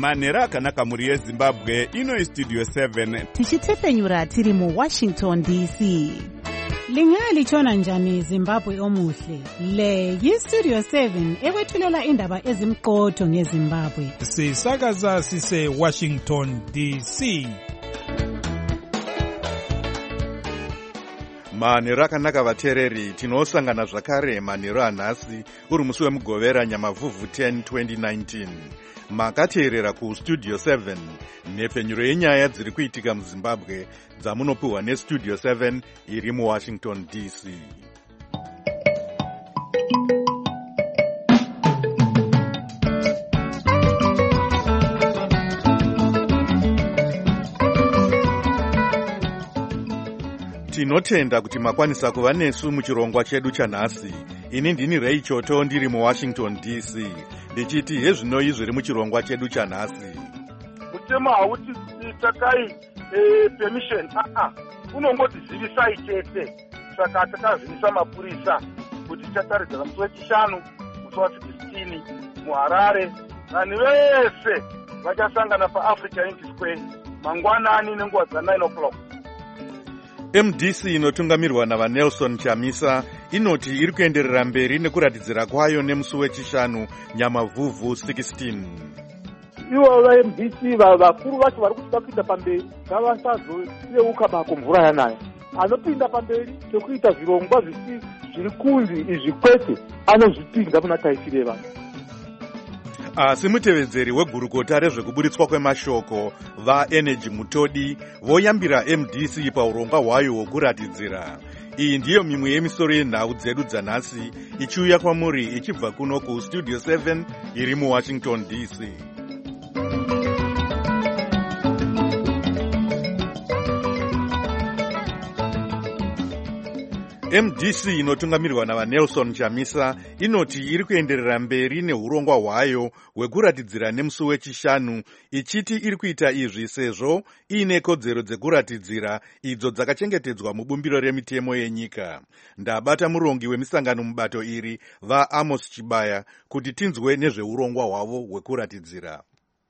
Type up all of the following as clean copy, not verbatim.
manhero akanaka mhuri yezimbabwe. Ino Studio 7 tichitefenyura tiri muWashington DC. Lingalitshona njani Zimbabwe omuhle? Le yiStudio 7 ekwethulela indaba ezimqotho ngeZimbabwe. Sisakaza sise Washington DC. manhero akanaka vateereri, tinosangana zvakare manhero anhasi uri musi wemugovera nyamavhuvhu 10 2019. Makateerera kuStudio 7 nhepfenyuro yenyaya dziri kuitika muZimbabwe dzamunopiwa neStudio 7 iri muWashington DC. Tinotenda kuti makwanisa kuva nesu muchirongwa chedu chanhasi. Ini ndini Ray Choto ndiri muWashington DC. Ndichiti hezvinoi zviri muchirongwa chedu chanhasi. Mutemo hauti takai permission unongotizivisai chete. Saka takazivisa mapurisa kuti tichataridza musi wechishanu musi wa16 muHarare. Vanhu vese vachasangana paAfrica Unity Square mangwanani nenguva dza9 o'clock. MDC inotungamirwa navaNelson Chamisa inoti iri kuenderera mberi nekuratidzira kwayo nemusi wechishanu nyamavhuvhu 16. Ivo vaMDC vakuru vacho vari kuti vapinda pamberi ngavasazoseuka bako mvura yanaya. Anopinda pamberi tekuita zvirongwa zviri kunzi izvi kwete anozvipinga muna taisire vanhu. Asi mutevedzeri wegurukota rezvekuburitswa kwemashoko vaEnergy Mutodi voyambira MDC paurongwa hwayo hwokuratidzira. Iyi ndiyo mimwe yemisoro yenhau dzedu dzanhasi ichiuya kwamuri ichibva kuno kuStudio 7 iri muWashington DC. MDC inotungamirwa navaNelson Chamisa inoti iri kuenderera mberi neurongwa hwayo hwekuratidzira nemusi wechishanu, ichiti iri kuita izvi sezvo iine kodzero dzekuratidzira idzo dzakachengetedzwa mubumbiro remitemo yenyika. Ndabata murongi wemisangano mubato iri vaAmos Chibaya kuti tinzwe nezveurongwa hwavo hwekuratidzira.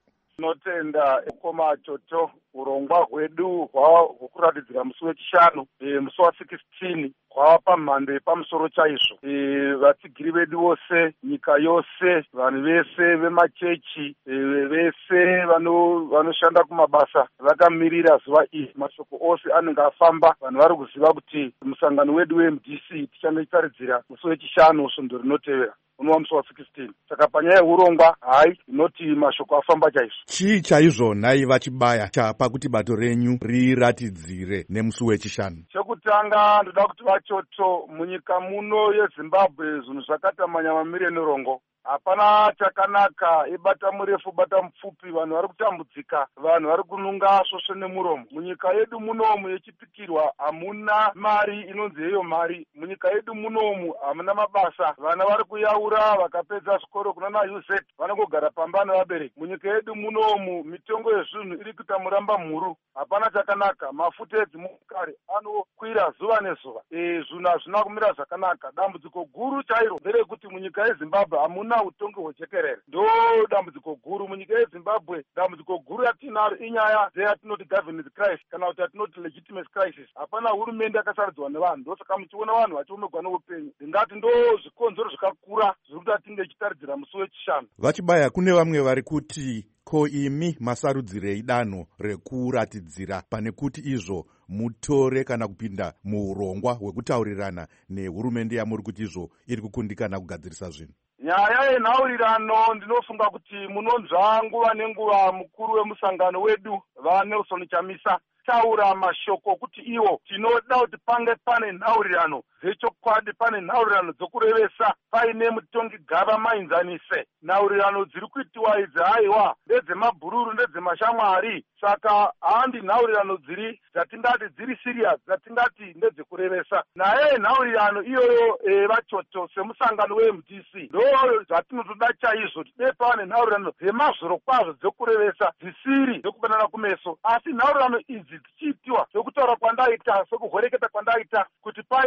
Tinotenda Koma Choto urongwa hwedu hwokuratidzira musi wechishanu musi wa16 hwava pamhando yepamusoro chaizvo. Vatsigiri vedu vose, nyika yose, vanhu vese vemachechi, vese vanoshanda kumabasa vakamirira zuva iri. Mashoko ose anenge afamba, vanhu vari kuziva kuti musangano wedu weMDC tichanotaridzira musi wechishanu svondo rinotevera unova musi wa16. Saka panyaya yeurongwa inoti mashoko afamba chaizvo. Chii chaizvo nhai vachibaya chapa kuti bato renyu riratidzire nemusi wechishanu? Chekutanga ndoda kuti vachoto munyika muno yeZimbabwe zvinhu zvakata manyamamire nerongo. Hapana chakanaka, ibata murefu bata mupfupi, vanhu vari kutambudzika, vanhu vari kununga svosve nemuromo. Munyika yedu munomu yechipikirwa hamuna mari inonzi yeyo mari. Munyika yedu munomu hamuna mabasa, vana vari kuyaura vakapedza zvikoro kunana UZ vanongogara pamba nevabereki. Munyika yedu munomu mitengo yezvinhu iri kuita muramba mhuru, hapana chakanaka. Mafuta edzimotokari anokwira zuva nezuva. Zvinhu hazvina kumira zvakanaka. Dambudziko guru chairo nderekuti munyika yeZimbabwe hamuna utongi hwejekerere. Ndo dambudziko guru munyika yeZimbabwe. Dambudziko guru yatinaro inyaya dzeyatinoti governance crisis kana kuti yatinoti legitimacy crisis. Hapana hurumende yakasaridzwa nevanhu. Ndosaka muchiona vanhu vachiomerwa neupenyu. Ndingati ndo zvikonzero zvikakura zviri kuti tinge tichitaridzira musi wechishanu. Vachibaya, kune vamwe vari kuti ko imi masarudzirei danho rekuratidzira pane kuti izvo mutore kana kupinda muurongwa hwekutaurirana nehurumende yamuri kuti izvo iri kukundikana kugadzirisa zvinhu? Nyaya yenhaurirano ndinofunga kuti munonzva nguva nenguva mukuru wemusangano wedu vaNelson Chamisa taura mashoko kuti iwo tinoda kuti pange pane nhaurirano dzechokwadi, pane nhaurirano dzokurevesa, paine mutongi gava mainzanise. Nhaurirano dziri kuitiwa idzi haiwa ndedzemabhururu, ndedzemashamwari. Saka handi nhaurirano dzatingati dziri serious, dzatingati ndedzekurevesa. Naye nhaurirano iyoyo vachoto semusangano weMDC ndo zvatinotoda chaizvo. Tibe pane nhaurirano dzemazvoro kwazvo dzokurevesa, dzisiri dzokubanana kumeso, asi nhaurirano idzi dzichiitiwa sokutaura kwandaita, sokuhoreketa kwandaita kuti paina mutongi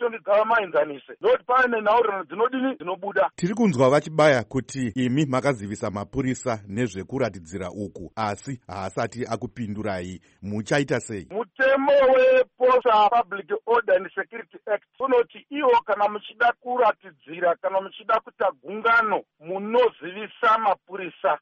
vatongigava maenzanise nokuti paine nhaurirano dzinodini dzinobuda. Tiri kunzwa vachibaya kuti imi makazivisa mapurisa nezvekuratidzira uku, asi haasati akupindurai. Muchaita sei? Mutemo wePosta Public Order and Security Act unoti iwo kana muchida kuratidzira kana muchida kuita gungano munozivisa mapurisa.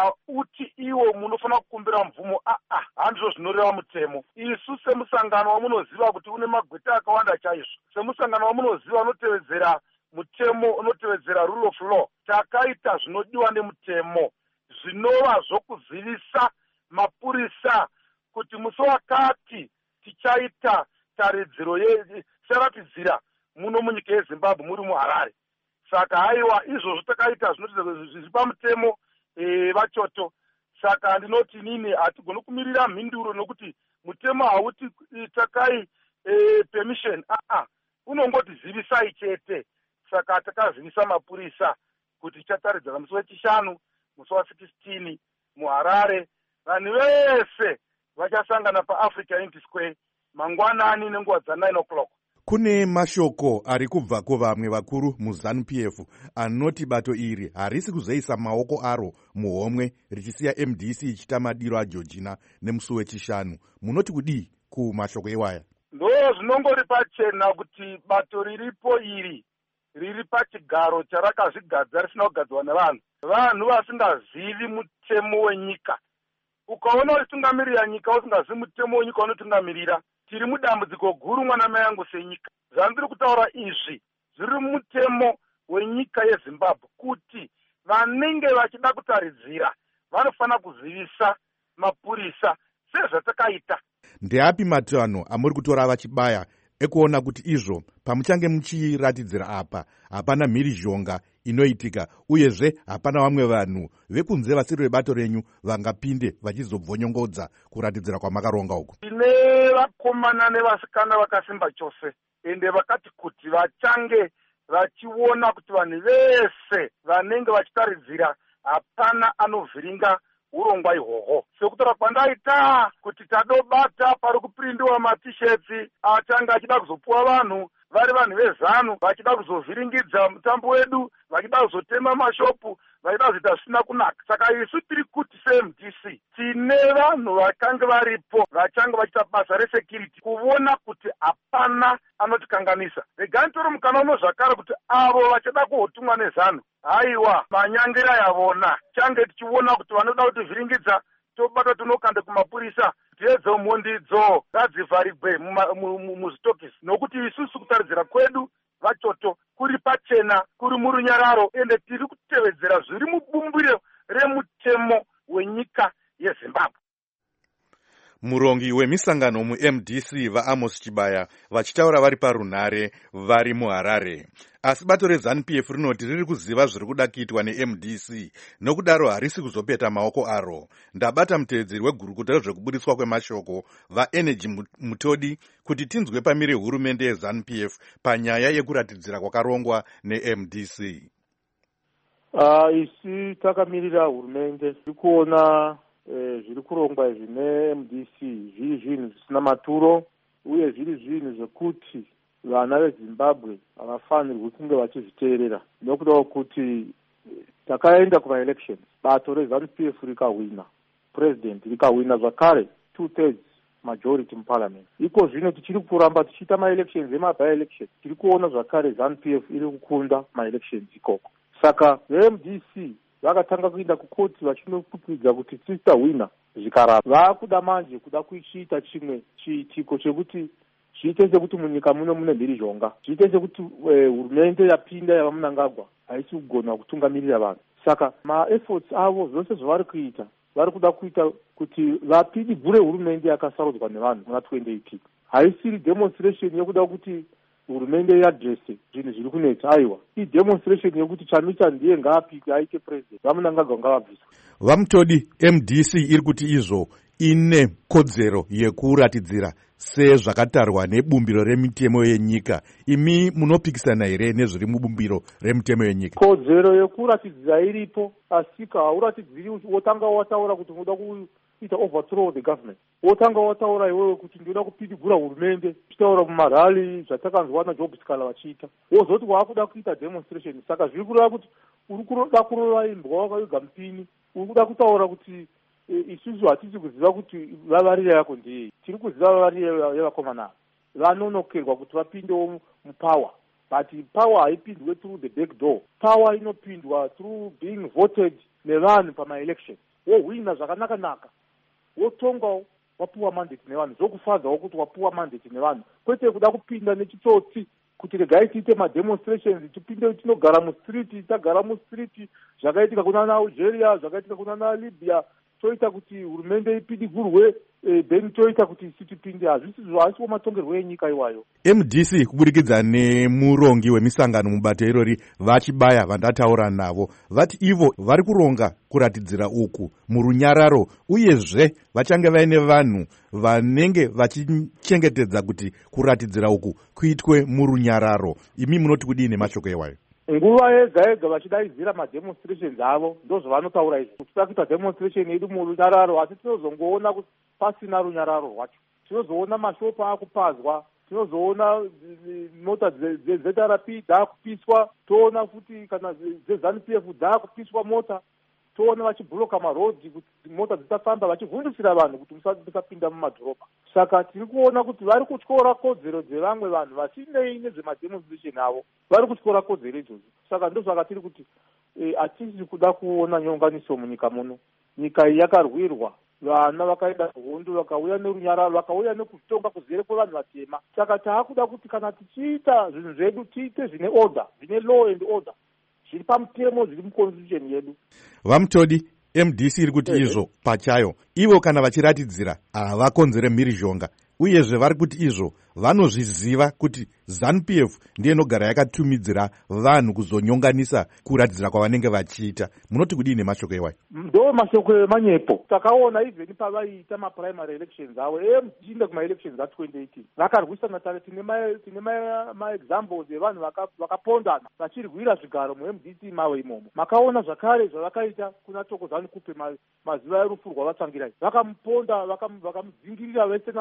Uti iwo munofanira kukumbira mvumo. Handizvo zvinoreva mutemo. Isu semusangano wamunoziva kuti une magweta akawanda chaizvo, semusangano wamunoziva unotevedzera mutemo, unotevedzera rule of law, takaita zvinodiwa nemutemo, zvinova zvokuzivisa mapurisa kuti musi wakati tichaita taridziro ticharatidzira muno munyika yeZimbabwe muri muHarare. Saka haiwa izvozvo takaita zviri pamutemo vachoto. Saka ndinoti nini hatigoni kumirira mhinduro nokuti mutemo hauti takai permission. Unongoti zivisai chete. Saka takazivisa mapurisa kuti tichataridzira musi wechishanu, musi wa16 muHarare. Vanhu vese vachasangana paAfrica Unity Square mangwanani nenguva dza9 o'clock. Kune mashoko ari kubva kuvamwe vakuru muZANU-PF anoti bato iri harisi kuzoisa maoko aro muhomwe richisiya MDC ichita madiro aJoργina nemusi wechishanu. Munoti kudii kumashoko iwaya? Ndo zvinongori pachena kuti bato riripo iri riri pachigaro charakazvigadza risina kugadzwa nevanhu, vanhu vasingazivi mutemo wenyika. Ukaona uchitungamirira nyika usingazivi mutemo wenyika unotungamirira, tiri mudambudziko guru mwana mai yangu senyika. Zvandiri kutaura izvi zviri mutemo wenyika yeZimbabwe kuti vanenge vachida kutaridzira vanofanira kuzivisa mapurisa sezvatakaita. Ndeapi matanho amuri kutora vachibaya ekuona kuti izvo pamuchange muchiratidzira apa hapana mhirizhonga inoitika, uyezve hapana vamwe vanhu vekunze vasiri vebato renyu vangapinde vachizobvonyongodza kuratidzira kwamakaronga uku? Tine vakomana nevasikana vakasimba chose, ende vakati kuti vachange vachiona kuti vanhu vese vanenge vachitaridzira hapana anovhiringa urongwa ihwohwo. Sekutora kwandaita kuti tadobata pari kuprindiwa matisheti achange achida kuzopuwa vanhu vari vanhu vezanu vachida kuzovhiringidza mutambo wedu, vachida kuzotema mashopu, vachida kuzoita zvisina kunaka. Saka isu tiri kuti seMDC tine vanhu vakange varipo vachange vachiita basa resecurity kuona kuti hapana anotikanganisa. Regai toro mukana uno zvakare kuti avo vachada kuhotumwa nezanu, haiwa manyangira yavona change tichiona kuti vanoda kutivhiringidza tobata tunokande kumapurisa dzedzo mhondidzo ngadzivharigwe muzvitokisi, nokuti isusu kutaridzira kwedu vachoto kuri pachena, kuri murunyararo, ende tiri kutevedzera zviri mubumbiro remutemo wenyika yeZimbabwe. Murongi wemisangano muMDC vaAmos Chibaya vachitaura vari parunhare vari muHarare. Asi bato reZANU-PF rinoti riri kuziva zviri kuda kuitwa neMDC, nokudaro harisi kuzopeta maoko aro. Ndabata mutevedzeri wegurukuta rezvekubudiswa kwemashoko vaEnergy Mutodi kuti tinzwe pamire hurumende yeZANU-PF panyaya yekuratidzira kwakarongwa neMDC. Isi takamirira hurumende tiri kuona zviri kurongwa izvi neMDC zviri zvinhu zvisina maturo, uye zviri zvinhu zvekuti vana veZimbabwe havafanirwi kunge vachizviteerera, nokuda kwekuti takaenda kumaelections, bato reZANU-PF rikahwina, president rikahwina zvakare 2/3 majority muparliament. Iko zvino tichiri kuramba tichiita maelections emaby-elections, tiri kuona zvakare ZANU-PF iri kukunda maelections ikoko. Saka veMDC vakatanga kuenda kukoti vachinopupidza kuti tisitahwina zvikaramba. Vakuda manje kuda kuchiita chimwe chiitiko chekuti chiite sekuti munyika muno mune mhirizhonga, chiite sekuti hurumende yapinda yava Mnangagwa haisi kugona kutungamirira vanhu. Saka maefforts avo zvose zvavari kuita, vari kuda kuita kuti vapinigure hurumende yakasarudzwa nevanhu muna 2018. Haisiri demonstration yekuda kuti hurumende yadrese zvinhu zviri kunetsa, aiwa idemonstration yekuti Chamisa ndiye ngaapike aite president, vaMnangagwa ngavabviswe. Vamutodi MDC iri kuti izvo ine kodzero yekuratidzira sezvakatarwa nebumbiro remitemo yenyika. Imi munopikisana here nezviri mubumbiro remitemo yenyika? Kodzero yekuratidzira iripo, asika hauratidziri wotanga wataura kuti unoda kuita overthrow the government. Wotanga wataura iwewe kuti ndinoda kupidigura hurumende, uchitaura mumarali zvatakanzwa naJob Sikala vachiita. Wozoti waakuda kuita demonstration. Saka zviri kureva kuti uri kuda kurova imbwa wakaiga mupini. Uri kuda kutaura kuti isusu hatisi kuziva kuti vavarire yako ndei. Tiri kuziva vavarire yavakomana vanonokerwa kuti vapindewo mupower. But power haipindwe through the back door. Power inopindwa through being voted nevanhu pama-election. Wohwina zvakanaka-naka. Wotongawo wapuwa mandate nevanhu. Zvokufadzawo kuti wapuwa mandate nevanhu. Kwete kuda kupinda nechitsotsi kuti regai tiite ma-demonstrations, tipinde tinogara mustreet, tagara mustreet, zvakaitika kuna Algeria, zvakaitika kuna Libya, toita kuti hurumende ipidigurwe, then toita kuti sitipinde. Hazvisiwo matongerwo enyika iwayo. MDC kuburikidza nemurongi wemisangano mubato irori vachibaya vandataura navo vati ivo vari kuronga kuratidzira uku murunyararo, uyezve vachange vaine vanhu vanenge vachichengetedza kuti kuratidzira uku kuitwe murunyararo. Imi munoti kudini mashoko ewayo? Nguva yega yega vachidaidzira mademonstrations avo ndozvavanotaura izvi kuti takuita demonstration yedu murunyararo, asi tinozongoona kuti pasina runyararo rwacho. Tinozoona mashopu akupazwa, tinozoona mota dzeZRP dzakupiswa, toona futi kana dzeZANU-PF dzakupiswa mota, toona vachibhuroka marodhi kuti mota dzisafamba, vachivhundisira vanhu kuti musapinda mumadhorobha. Saka tiri kuona kuti vari kutyora kodzero dzevamwe vanhu vasinei nezvemademonstration avo, vari kutyora kodzero idzodzo. Saka ndozvaka tiri kuti hatisi kuda kuona nyonganiso munyika muno. Nyika iyi yakarwirwa, vana vakaenda hondo, vakauya nerunyararo, vakauya nekutonga kuzere kwevanhu vatema. Saka taakuda kuti kana tichiita zvinhu zvedu tiite zvine order, zvine law and order, zviri pamutemo, zviri muconstitution yedu. Vamutodi MDC iri kuti izvo pachayo ivo kana vachiratidzira havakonzere mhirizhonga, uyezve vari kuti izvo vanozviziva kuti ZANU-PF ndiye inogara yakatumidzira vanhu kuzonyonganisa kuratidzira kwavanenge vachiita. Munoti kudini mashoko ewayo? Ndo mashoko emanyepo. Takaona even pavaiita maprimary elections avo tichinda kuma-elections a2018 vakarwisana tare. Tine ma-examples evanhu vakapondana vachirwira zvigaro mu-MDC mavo imomo. Makaona zvakare zvavakaita kuna Thokozani Kupe mazuva erufu rwavatsvangirai. Vakamuponda, vakamudzingirira vese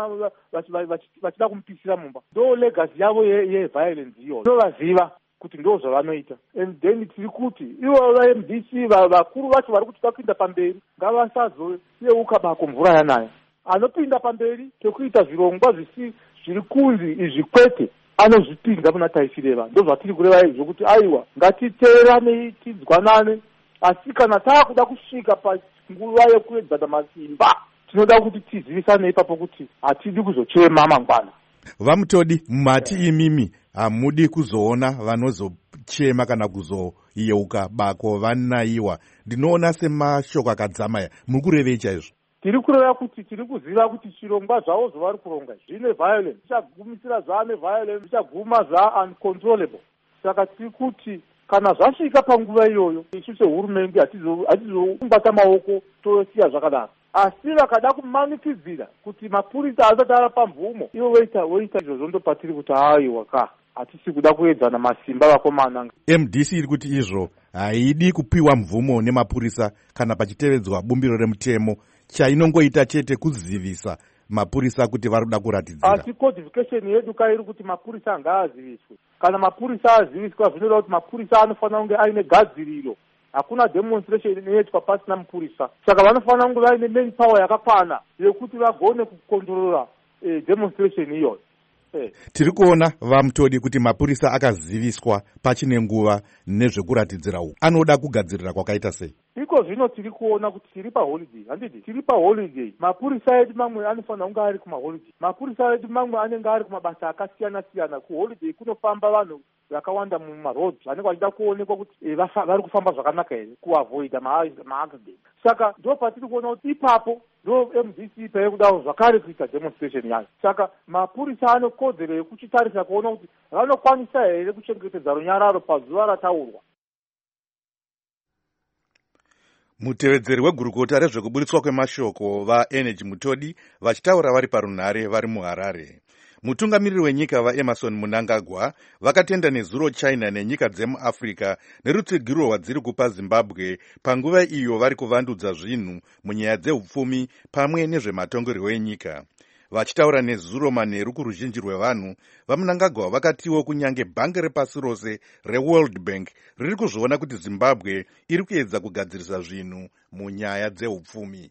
vachida kumupisira mumba. Ndo legacy yavo yeviolence iyoyo. Tovaziva kuti ndo zvavanoita. And then tiri kuti ivo va-MDC vakuru vacho vari kuti vapinda pamberi ngavasazosiyeuka bako mvura yanaya. Anopinda pamberi tekuita zvirongwa zviri kunzi izvi kwete anozvipinda muna taisireva. Ndo zvatiri kureva izvo kuti aiwa ngatiteerane tidzwanane, asi kana taakuda kusvika panguva yekuedzana masimba tinoda kuti tizivisane ipapo kuti hatidi kuzochema mangwana. Vamutodi mati imimi hamudi kuzoona vanozochema kana kuzoyeuka bako vanaiwa. Ndinoona semashoko akadzamaya. Muri kurevei chaizvo? Tiri kureva kuti tiri kuziva kuti chirongwa zvavo zvavari kuronga zvine violence, zvichagumisira zvane violence, zvichaguma uncontrollable. Saka tiri kuti kana zvasvika panguva iyoyo isu sehurumende hatizobata maoko tosiya zvakadaro. Asi vakada kumanikidzira kuti mapurisa asati ari pamvumo ivo voita izvozvo, ndo patiri kuti aiwa hatisi kuda kuedzana masimba vakomana. MDC iri kuti izvo haidi kupiwa mvumo nemapurisa kana pachitevedzwa bumbiro remutemo. Chainongoita chete kuzivisa mapurisa kuti vari kuda kuratidzira. Asi codification yedu kairi kuti mapurisa ngaaziviswe. Kana mapurisa aziviswa zvinoda kuti mapurisa anofanira kunge aine gadziriro. Hakuna demonstration inoitwa pasina mapurisa. Saka vanofanira kunge vaine main power yakakwana yekuti vagone kukontrolora demonstration iyoyo. Tiri kuona Vamutodi kuti mapurisa akaziviswa pachine nguva nezvekuratidzira uku. Anoda kugadzirira kwakaita sei? Iko zvino tiri kuona kuti tiri paholiday, handiti? Tiri paholiday. Mapurisa edu mamwe anofanira kunge ari kumaholiday. Mapurisa edu mamwe anenge ari kumabasa akasiyana-siyana. Kuholiday kunofamba vanhu vakawanda mumaroads vanenge vachida kuonekwa kuti vari kufamba zvakanaka here, kuavoida maaccident. Saka ndo patiri kuona kuti ipapo ndo MDC paya kudawo zvakare kuita demonstration yayo. Saka mapurisa anokodzero yekuchitarisa kuona kuti vanokwanisa here kuchengetedza runyararo pazuva rataurwa. Mutevedzeri wegurukota rezvekuburitswa kwemashoko vaEnergy Mutodi vachitaura vari parunhare vari muHarare. Mutungamiriri wenyika vaEmerson Mnangagwa vakatenda nezuro China nenyika dzemuAfrica nerutsigiro rwadziri kupa Zimbabwe panguva iyo vari kuvandudza zvinhu munyaya dzeupfumi pamwe nezvematongerwo enyika. Vachitaura nezuro manheru kuruzhinji rwevanhu, vaMnangagwa vakatiwo kunyange bhangi repasi rose reWorld Bank riri kuzviona kuti Zimbabwe iri kuedza kugadzirisa zvinhu munyaya dzeupfumi.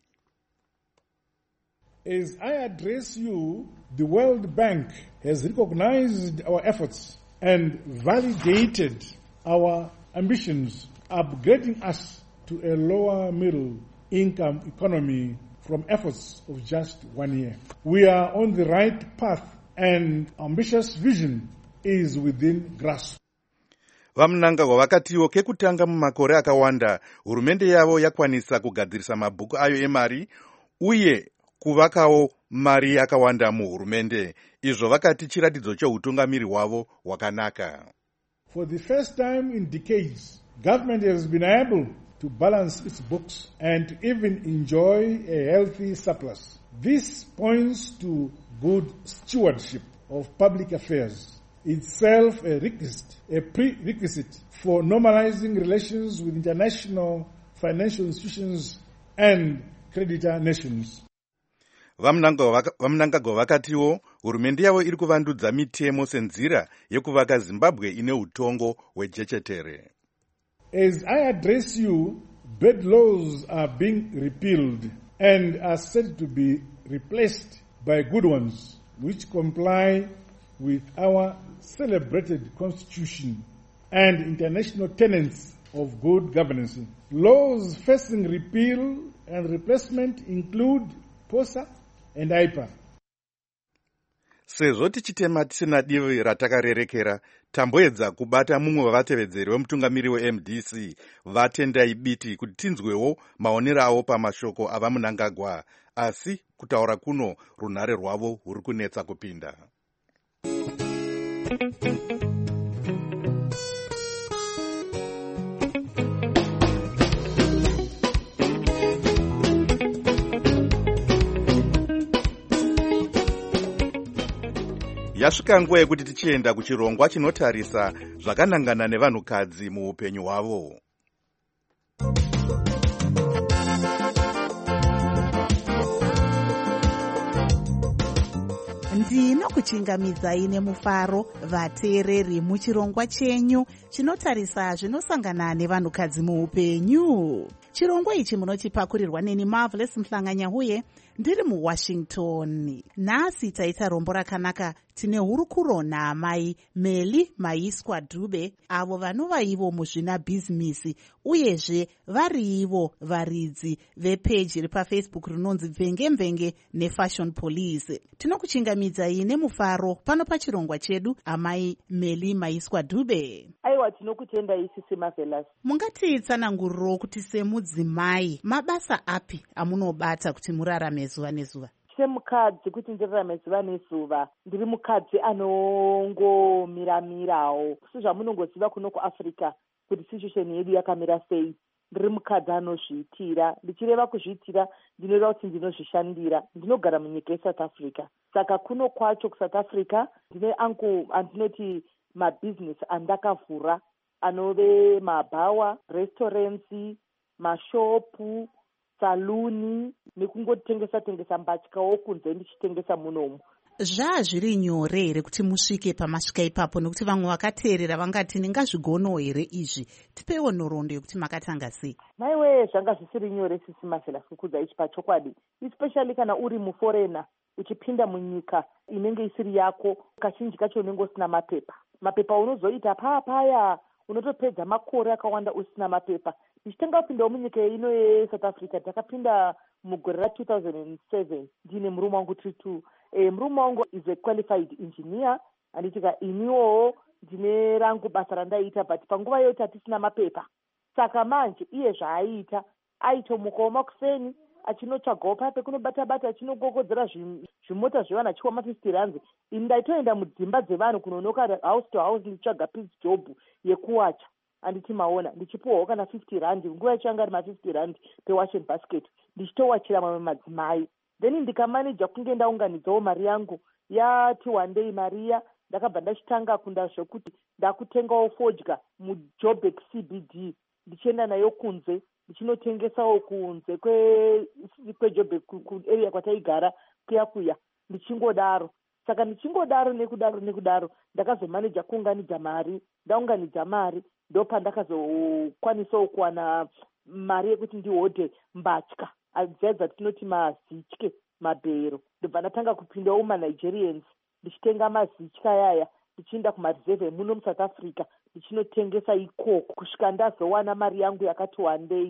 As I address you, the World Bank has recognized our efforts and validated our ambitions, upgrading us to a lower middle income economy from efforts of just 1 year. We are on the right path and ambitious vision is within grasp. VaMnangagwa vakatiwo kekutanga mumakore akawanda hurumende yavo yakwanisa kugadzirisa mabhuku ayo emari uye kuvakawo mari yakawanda muhurumende. Izvo vakati chiratidzo cheutungamiri hwavo hwakanaka. For the first time in decades, government has been able to balance its books and even enjoy a healthy surplus. This points to good stewardship of public affairs, itself a prerequisite for normalizing relations with international financial institutions and creditor nations. VaMnangagwa vakatiwo hurumende yavo iri kuvandudza mitemo senzira yekuvaka Zimbabwe ine utongo hwejechetere. As I address you, bad laws are being repealed and are said to be replaced by good ones, which comply with our celebrated constitution and international tenets of good governance. Laws facing repeal and replacement include POSA and IPA. Sezvo tichitema tisina divi ratakarerekera, tamboedza kubata mumwe wavatevedzeri wemutungamiri weMDC vatendai biti kuti tinzwewo maonero avo pamashoko avaMnangagwa, asi kutaura kuno runhare rwavo ruri kunetsa kupinda. Yasvika nguva yekuti tichienda kuchirongwa chinotarisa zvakanangana nevanhukadzi muupenyu hwavo. Ndinokuchingamidzai nemufaro vateereri muchirongwa chenyu chinotarisa zvinosangana nevanhukadzi muupenyu. Chirongwa ichi munochipakurirwa neni Marvelous Mhlanganyahuye ndiri muWashington. Nhasi taita rombo rakanaka tine hurukuro naamai Meli Maiswa Dube, avo vanova ivo muzvina bhizinisi uyezve vari ivo varidzi vepeji repafacebook rinonzi Mvenge neFashion Police. Tinokuchingamidzai nemufaro pano pachirongwa chedu, amai Meli Maiswa Dube. Aiwa, tinokutendai sisi Marvelous. Mungatitsananguriro kuti semudzimai mabasa api amunobata kuti murarame zuva nezuva? Semukadzi kuti ndirarame zuva nezuva, ndiri mukadzi anongomiramirawo. Sezvamunongoziva kuno kuAfrica kuti situation yedu yakamira sei. Ndiri mukadzi anozviitira. Ndichireva kuzviitira, ndinoreva kuti ndinozvishandira. Ndinogara munyika yeSouth Africa. Saka kuno kwacho kuSouth Africa ndine andinoti mabusiness andakavhura anove mabhawa, restaurants, mashopu, saluni nekungotengesa mbatyawo kunze ndichitengesa munomu. Zviri nyore here kuti musvike pamasvika ipapo, nekuti vamwe vakateerera vangati ndingazvigonawo here izvi? Tipewo nhoroondo yekuti makatanga sei? Maiwe, zvanga zvisiri nyore sisi Marvelous kukudza ichi pachokwadi, especially kana uri muforena uchipinda munyika inenge isiri yako, kazhinji kacho unenge usina mapepa unozoita paya unotopedza makore akawanda usina mapepa. Ndichitanga kupindawo munyika ino yeSouth Africa, ndakapinda mugore ra2007 ndine murume wangu tiri. Murume wangu is a qualified engineer, anditika iniwowo ndine rangu basa randaiita, but panguva iyoyo tatisina mapepa. Saka manje iye zvaaita, aitomukawo makuseni achinotsvagawo paya pekunobata achinogogodzera zvimota zvevana achiwa ma50 ini ndaitoenda mudzimba dzevanhu kunonoka house to house ndichitsvaga peace job yekuwacha. Anditi maona ndichipuwawo kana R50 nguva yachanga ari ma50 pewashing basket ndichitowachira mamwe madzimai. Then ndikamanija kunge ndaunganidzawo mari yangu yati one day Maria ndakabva ndachitanga kunda zvokuti ndakutengawo fodya muJoburg CBD ndichienda nayo kunze ndichinotengesawo kunze kweJoburg area kwataigara kuya ndichingodaro. Saka ndichingodaro nekudaro ndakazomaneja kuunganidza mari. Ndaunganidza mari ndopandakazokwanisawo kuwana mari yekuti ndihodhe mbatya adzaidza tinoti mazitye mabhero. Ndobva ndatanga kupindawo muNigerians ndichitenga mazitya yaya ndichienda kumareserve muno muSouth Africa ndichinotengesa ikoko kusvika ndazowana mari yangu yakati one day.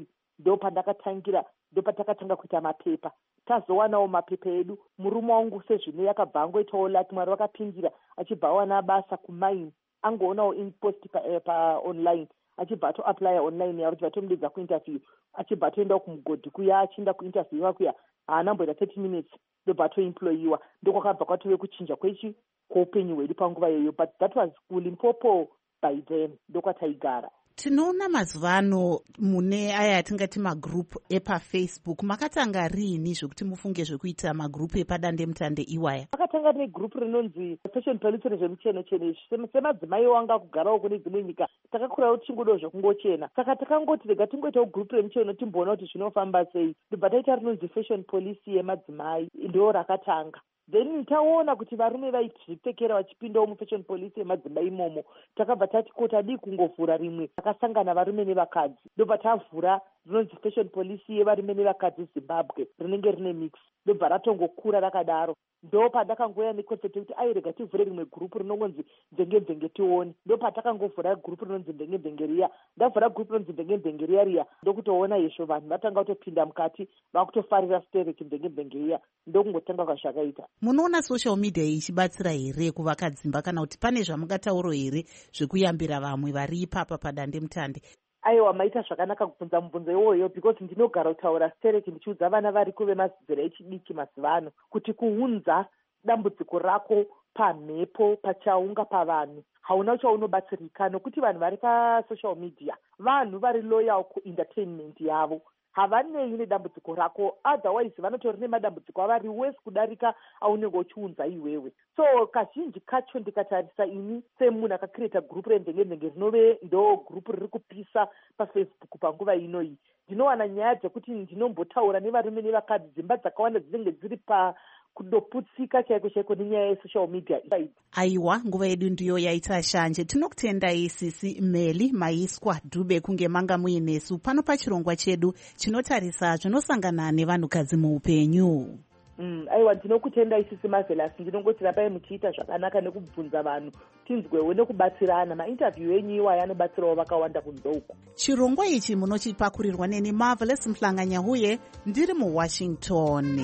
Ndopatakatanga kuita mapepa. Tazowanawo mapepa edu. Murume wangu sezvino yakabva angoitawo lati Mwari vakapindira achibva awana basa kumaini angoonawo inpost online achibva atoaplya online yakuti vatomudedza kuinterview achibva atoendawo kumugodhi kuya achienda kuinterview kuya haana mboita 30 minutes ndobva atoemployiwa. Ndokwakabva kwatove kuchinja kweupenyu hwedu panguva iyoyo, but that was Limpopo by then ndokwataigara. Tinoona mazuva ano mune aya atingati magroup epafacebook. Makatanga rini zvokuti mufunge zvekuita magroup epadande mutande iwaya? Makatanga negroup rinonzi Fashion Policy rezvemucheno-cheno izvi. Semadzimai wanga kugarawo kune dzimwe nyika takakurawo tichingodawo zvokungochena. Saka takangoti rega tingoitawo group remucheno timboona kuti zvinofamba sei. Ndobva taita rinonzi Fashion Policy yemadzimai ndo rakatanga. Then taona kuti varume vaizvipfekera vachipindawo mufashion policy yemadzimai imomo. Takabva tati ko tadii kungovhura rimwe rakasangana varume nevakadzi. Ndobva tavhura rinonzi fashion policy yevarume nevakadzi Zimbabwe rinenge rine mix. Ndobva ratongokura rakadaro. Ndopadakangoya neconcept yekuti rega tivhure rimwe gurupu rinonzi Nzenge tione. Ndopatakangovhura gurupu rinonzi Nzenge riya. Ndavhura gurupu rinonzi Nzenge riya ndokutoona izvo vanhu vatanga kutopinda mukati vakutofarira stereki Nzenge riya. Ndokungotanga kwazvakaita. Munoona social media ichibatsira here kuvakadzimba kana kuti pane zvamungatauro here zvekuyambira vamwe vari ipapa padande mutande? Aiwa, maita zvakanaka kubvunza mubvunzo iwoyo because ndinogara kutaura stereki ndichiudza vana vari kuve mazera echidiki mazuva ano kuti kuunza dambudziko rako pamhepo pachaunga pavanhu hauna chaunobatsirika, nokuti vanhu vari pasocial media vanhu vari loyal kuentertainment yavo, havanei nedambudziko rako, otherwise vanotori nemadambudziko avari wese kudarika aunenge uchiunza iwewe. So kazhinji kacho ndikatarisa ini semunhu akakireta gurupu reNzenge rinove ndo gurupu riri kupisa paFacebook panguva inoyi, ndinowana nyaya dzekuti ndinombotaura nevarume nevakadzi, dzimba dzakawanda dzinenge dziri kudoputsika chaiko nenyaya yesocial media. Aiwa, nguva yedu ndiyo yaita shanje. Tinokutendai sisi Meli Maiswa Dube kunge manga muinesu pano pachirongwa chedu chinotarisa zvinosangana nevanhukadzi muupenyu. Aiwa, ndinokutendai sisi Marvelous. Ndinongoti rapai muchiita zvakanaka nekubvunza vanhu tinzwewo nekubatsirana. Mainterview enyu iwaya anobatsirawo vakawanda kunze uko. Chirongwa ichi munochipakurirwa neni Marvelous Mhlanganya huye ndiri muWashington.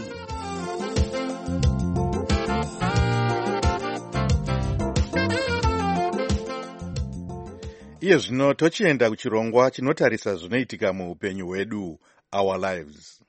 Iye zvino tochienda kuchirongwa chinotarisa zvinoitika muupenyu hwedu, Our Lives.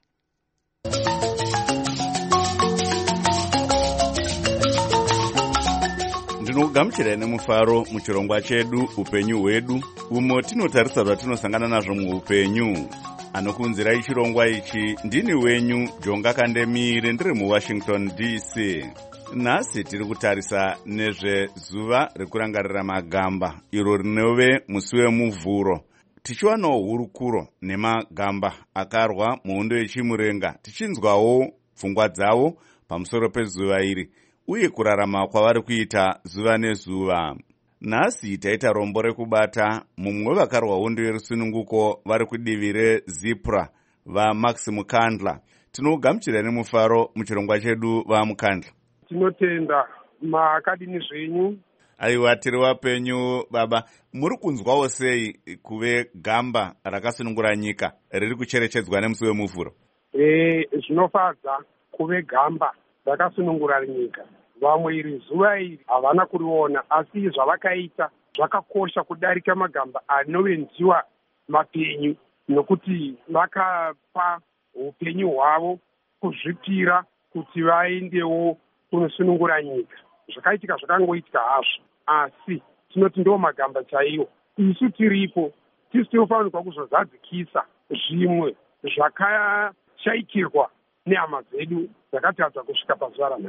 Ndinokugamuchirai nemufaro muchirongwa chedu upenyu hwedu, umo tinotarisa zvatinosangana nazvo muupenyu. Anokunzirai chirongwa ichi ndini wenyu Jonga Kandemire ndiri muWashington DC. Nhasi tiri kutarisa nezvezuva rekurangarira magamba iro rinove musi wemuvhuro, tichiwanawo hurukuro nemagamba akarwa muhondo yechimurenga, tichinzwawo pfungwa dzavo pamusoro pezuva iri uye kurarama kwavari kuita zuva nezuva. Nhasi taita rombo rekubata mumwe vakarwa hondo yerusununguko vari kudivi reZipra vaMax Mukandla. Tinogamuchira nemufaro muchirongwa chedu vaMukandla. Tinotenda makadini zvenyu. Aiwa, tiri wapenyu baba. Muri kunzwawo sei kuve gamba rakasunungura nyika riri kucherechedzwa nemusi wemuvhuro? Zvinofadza kuve gamba rakasunungura nyika. Vamwe iri zuva iri havana kuriona, asi zvavakaita zvakakosha kudarika magamba anovenziwa mapenyu, nokuti vakapa upenyu hwavo kuzvipira kuti vaendewo kunosunungura nyika. Zvakaitika zvakangoitika hazvo, asi tinoti ndo magamba chaiwo. Isu tiripo tisi tinofanirwa kuzozadzikisa zvimwe zvakashaikirwa nehama dzedu dzakatadza kusvika pazuva ranhasi.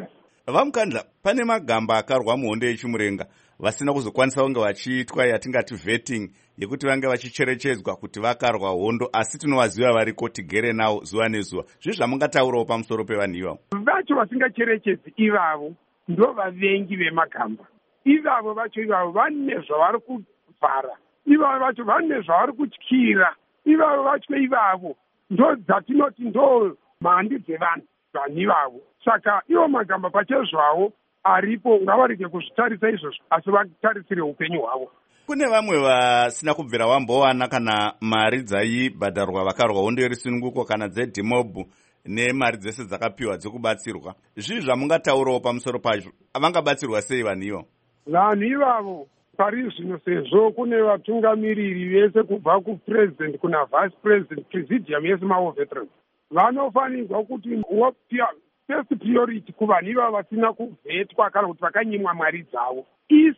Vamukandla, pane magamba akarwa muhondo yechimurenga vasina kuzokwanisa kunge vachiitwa yatingati vetting yekuti vange vachicherechedzwa kuti vakarwa hondo, asi tinovaziva variko, tigere navo zuva nezuva. Zvizvi zvamungataurawo pamusoro pevanhu ivavo? Vacho vasingacherechedzi ivavo ndo vavengi vemagamba. Ivavo vacho ivavo vane zvavari kuvhara, ivavo vacho vane zvavari kutyira, ivavo vacho ivavo ndo dzatinoti ndo mhandi dzevanhu vanhu ivavo. Saka ivo magamba pachezvavo aripo ngavarege kuzvitarisa izvozvo, asi vatarisire upenyu hwavo. Kune vamwe vasina kubvira vambowana kana mari dzaibhadharwa vakarwa hondo yerusununguko kana dzedhimob nemari dzese dzakapiwa dzekubatsirwa. Zvizvi zvamungataurawo pamusoro pazvo, vangabatsirwa sei vanhu ivo? Vanhu ivavo pari zvino sezvo kune vatungamiriri vese kubva kupresident kuna vice president, presidium yese mawo veterans, vanofanirwa kuti first priority kuvanhu ivavo vasina kuvhetwa kana kuti vakanyimwa mari dzavo,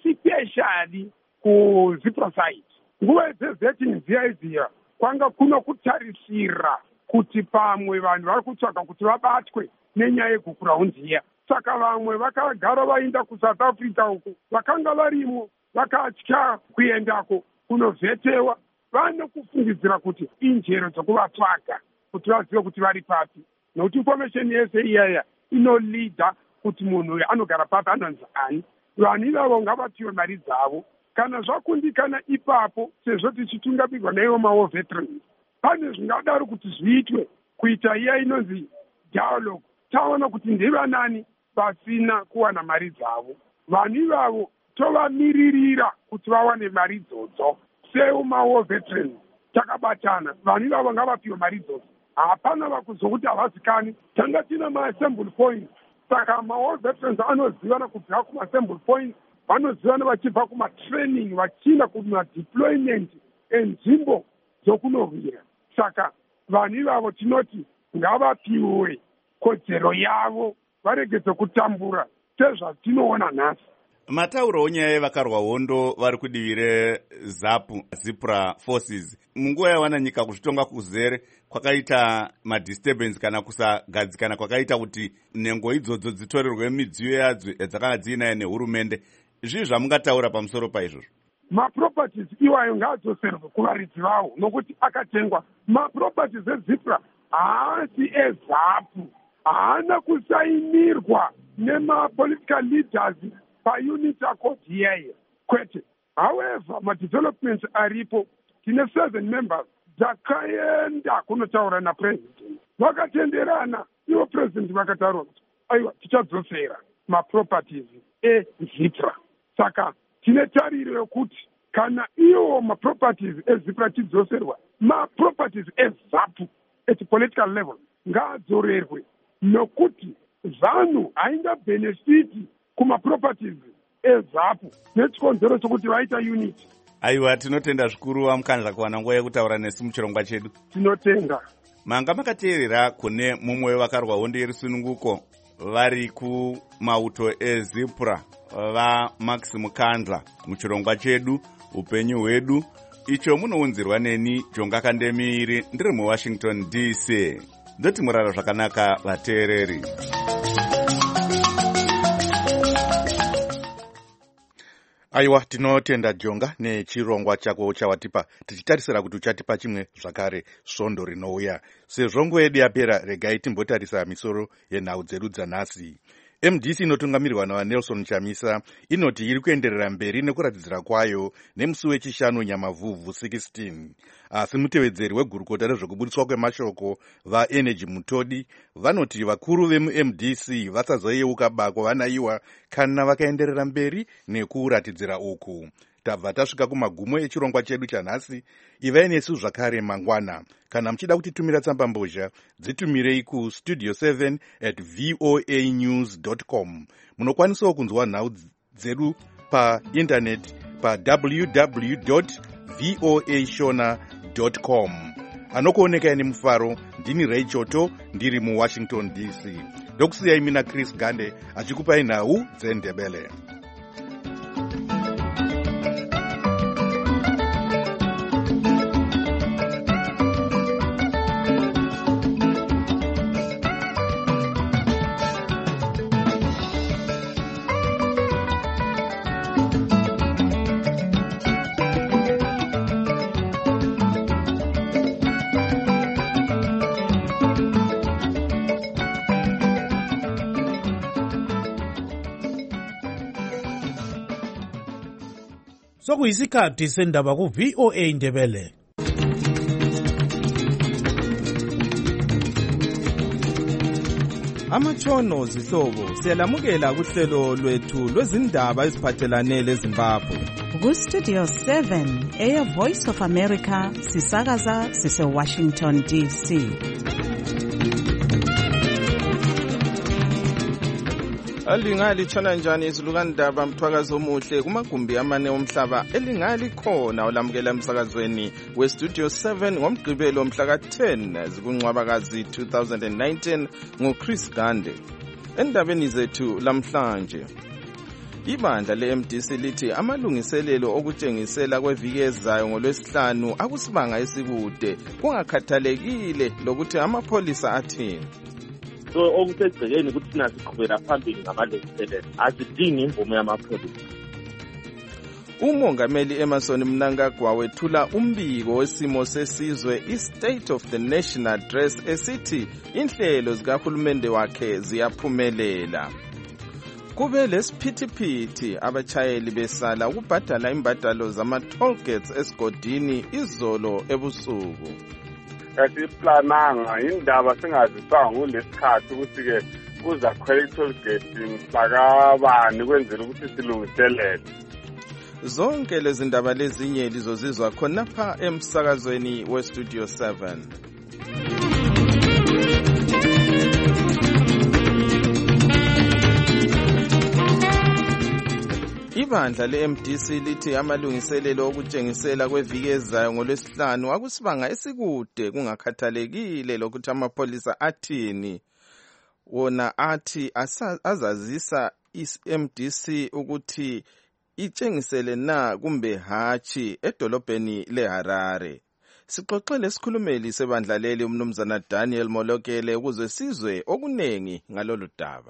especially kuzipra site. Nguva dzezetting dziya kwanga kuno kutarisira kuti pamwe vanhu vari kutsvaga kuti vabatwe nenyaya yegukurahundi iya. Saka vamwe vakagara vaenda kuSouth Africa uko, vakanga varimo vakatya kuendako kunovhetewa, vane kufungidzira kuti injero dzokuvatsvaga kuti vazive kuti vari papi, nokuti information yese iyaya inolidha kuti munhu uyu anogara papi, anonzi ani. Vanhu ivavo ngavapiwe mari dzavo. Kana zvakundikana ipapo, sezvo tichitungamirwa naivo mawo veterans, pane zvingadaro kuti zviitwe kuita iya inonzi dialogue. Taona kuti ndevanani vasina kuwana mari dzavo. Vanhu ivavo tovamiririra kuti vawane mari idzodzo. Seumawo veterans takabatana, vanhu ivavo ngavapiwe mari idzodzo. Hapana vakuzokuti havazikani, tanga tina ma-assembly points. Saka mawo veterans anozivana kubva kuma-assembly points, vanozivana vachibva kuma-training, vachina kuma-deployment enzvimbo dzokunorwira. Saka vanhu ivavo tinoti ngavapiwe kodzero yavo, varegedze kutambura sezvatinoona nhasi. Mataurawo nyaya yevakarwa hondo vari kudivi reZAPU, Zipra Forces. Munguva yawana nyika kuzvitonga kuzere kwakaita madisturbance kana kusagadzikana kwakaita kuti nhengo idzodzo dzitorerwe midziyo yadzo yadzakanga dziinayo nehurumende. Zvii zvamungataura pamusoro paizvozvo? Maproperties iwayo ngaadzoserwe kuvaridzi vavo, nokuti akatengwa. Maproperties eZipra haasi eZAPU, haana kusainirwa nemapolitical leaders paunit accord iyayo, kwete. However, madevelopments aripo, tine 7 members dzakaenda kunotaura napresident, vakatenderana. Ivo president vakataura kuti aiwa tichadzosera maproperties eZipra. Saka tine tariro yokuti kana iwo maproperties eZipra tidzoserwa, maproperties eZAPU at political level ngaadzorerwe, nokuti vanhu haingabenefiti kumaproperties eZAPU nechikonzero chokuti vaita unity. Aiwa, tinotenda zvikuru Vamukandla kuwana nguva yekutaura nesu muchirongwa chedu. Tinotenda. Manga makateerera kune mumwe wevakarwa hondo yerusununguko vari kumauto eZipra, vaMax Mukandla, muchirongwa chedu upenyu hwedu, icho munounzirwa neni Jonga Kandemiri, ndiri muWashington DC. Ndoti murara zvakanaka vateereri. Aiwa, tinotenda Jonga nechirongwa chako chawatipa, tichitarisira kuti uchatipa chimwe zvakare svondo rinouya. Sezvo nguva yedu yapera, regai timbotarisa misoro yenhau dzedu dzanhasi. MDC inotungamirwa naVaNelson Chamisa inoti iri kuenderera mberi nekuratidzira kwayo nemusi wechishanu Nyamavhuvhu 16. Asi mutevedzeri wegurukota rezvekuburitswa kwemashoko vaEnergy Mutodi vanoti vakuru vemuMDC vasazoyeuka bako vanaiwa kana vakaenderera mberi nekuratidzira uku. Tabva tasvika kumagumo echirongwa chedu chanhasi. Ivai nesu zvakare mangwana. Kana muchida kutitumira tsamba mbozha, dzitumirei kustudio 7@voanews.com. Munokwanisawo kunzwa nhau dzedu paindaneti www.voashona.com. Anokuoneka ine mufaro, ndini Ray Choto, ndiri muWashington DC. Ndokusiyai mina Chris Gande achikupai nhau dzeNdebele. sekuyisikhathi sendaba ku-VOA Indebele. Amatshono zihlobo siyalamukela kuhlelo lwethu lwezindaba eziphathelane leZimbabwe. Ku-Studio 7 eya Voice of America sisakaza sise-Washington DC. Alingalitshona njani izilukandaba mthwakazi omuhle kumagumbi amane omhlaba elingalikhona olamukela emsakazweni we-Studio 7 ngomgqibelo mhla ka-10 zikuNcwabakazi 2019 nguChris Gande. Endabeni zethu lamhlanje, ibandla le-MDC lithi amalungiselelo okutshengisela kweviki ezayo ngoLwesihlanu akusibanga esikude kungakhathalekile lokuthi amapholisa athini. So okusegcekeni ukuthi thina siqhubela phambili ngamalungiselelo, asidingi imvume yamapholisa. Umongameli Emmerson Mnangagwa wethula umbiko wesimo sesizwe i-State of the Nation Address esithi inhlelo zikahulumende wakhe ziyaphumelela. Kube lesiphithiphithi abachayeli besala ukubhadala imbadalo zama-toll gates esigodini izolo ebusuku. Kasiplananga indaba singazisanga kulesikhathi ukuthi-ke kuzakhwela i-toll gate mhlakabani kwenzela ukuthi silungiselele. Zonke lezi ndaba lezinye lizozizwa khonapha emsakazweni we-Studio 7. Ibandla le-MDC lithi amalungiselelo okutshengisela kweviki ezayo ngoLwesihlanu akusibanga esikude kungakhathalekile lokuthi amapholisa athini. Wona athi azazisa i-MDC ukuthi itshengisele na kumbe hatshi edolobheni leHarare. Sixoxele isikhulumeli sebandla leli umnumzana Daniel Molokele ukuze sizwe okunengi ngalolu daba.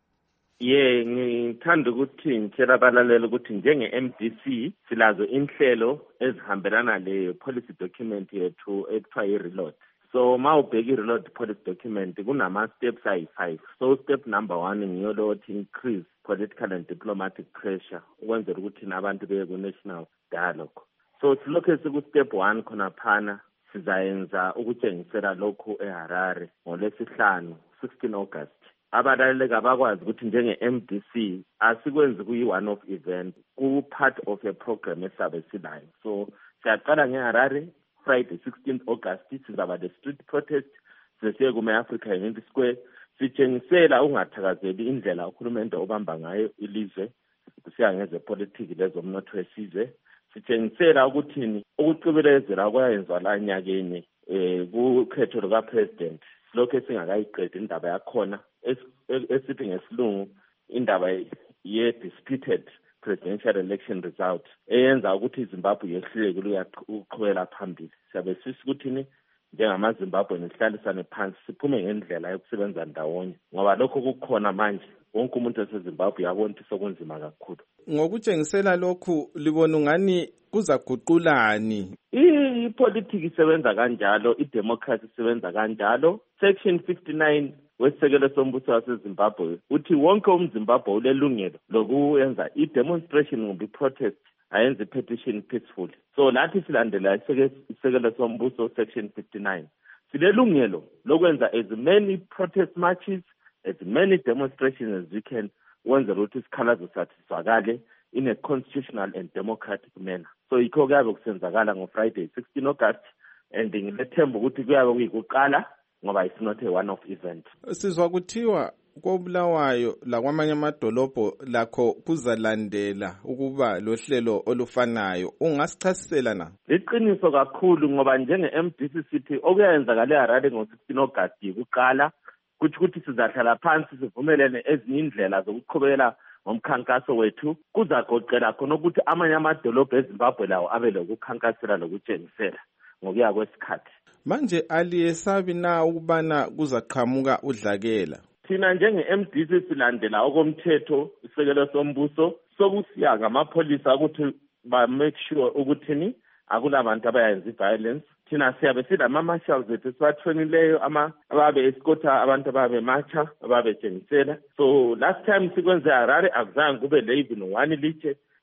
Ngithanda ukuthi ngitshela abalaleli ukuthi njenge-MDC silazo inhlelo ezihambelana le-policy document yethu ekuthiwa yi-reload. So mawubheka i-reload policy document kunama-steps ayi-5. So step number 1 ngiyolo othi increase political and diplomatic pressure ukwenzela ukuthi nabantu beye ku-national dialogue. So silokhu siku-step 1 khonaphana sizayenza ukutshengisela lokhu eHarare ngoLwesihlanu 16 August. Abalaleli abakwazi ukuthi njenge-MDC asikwenzi kuyi-one of event, ku-part of a program esabe silayo. So siyaqala ngeHarare Friday 16 August sizaba le-street protest sesiye kuma-Africa Unity Square sitshengisela ungathakazeli indlela uhulumende obamba ngayo ilizwe kusiya ngezepolitiki lezomnotho wesizwe. Sitshengisela ukuthini ukucibelezela kwayenzwa la nyakeni kukhetho luka-president lokho esingakayiqedi indaba yakhona esithi ngesilungu indaba ye-disputed presidential election result eyenza ukuthi iZimbabwe yehluleke ukuqhubela phambili. Siyabe sisi ukuthini njengamaZimbabwe nesihlalisane phansi siphume ngendlela yokusebenza ndawonye ngoba lokho kukhona manje wonke umuntu waseZimbabwe yabona ukuthi sokunzima kakhulu. Ngokutshengisela lokhu libona ungani kuzaguqulani? Ipolitiki isebenza kanjalo, idemocracy isebenza kanjalo. Section 59 wesisekelo sombuso waseZimbabwe uthi wonke umZimbabwe ulelungelo lokuyenza i-demonstration kumbe i-protest ayenze petition peacefully. So lathi silandela isekelo sombuso section 59 silelungelo lokwenza as many protest marches, as many demonstrations as we can ukwenzela ukuthi isikhalazo sathi sizwakale in a constitutional and democratic manner. So yikho kuyabe kusenzakala ngoFriday 16 August and ngilethemba ukuthi kuyabe kuyikuqala ngoba it's not a one-off event. Sizwa kuthiwa koBulawayo lakwamanye amadolobho lakho kuzalandela ukuba lohlelo olufanayo. Ungasichasisela na? Iqiniso kakhulu ngoba njenge-MDC sithi okuyenzakala eHarare ngo-16 August yikuqala ukuthi sizahlala phansi sivumelene ezinye indlela zokuqhubekela ngomkhankaso wethu kuzagoqela khona ukuthi amanye amadolobho eZimbabwe lawo abe lokukhankasela lokutshengisela ngokuya kwesikhathi. Manje aliyesabi na ukubana kuzaqhamuka udlakela? Thina njenge-MDC silandela okomthetho isekelo sombuso sokusiya ngamapholisa ukuthi ba-make sure ukuthini akulabantu abayenza i-violence. Thina siyabe silama-marshals ethu sibathonileyo ababe escota abantu ababe marcha ababe tshengisela. So last time sikwenze Harare akuzange kube le even one litshe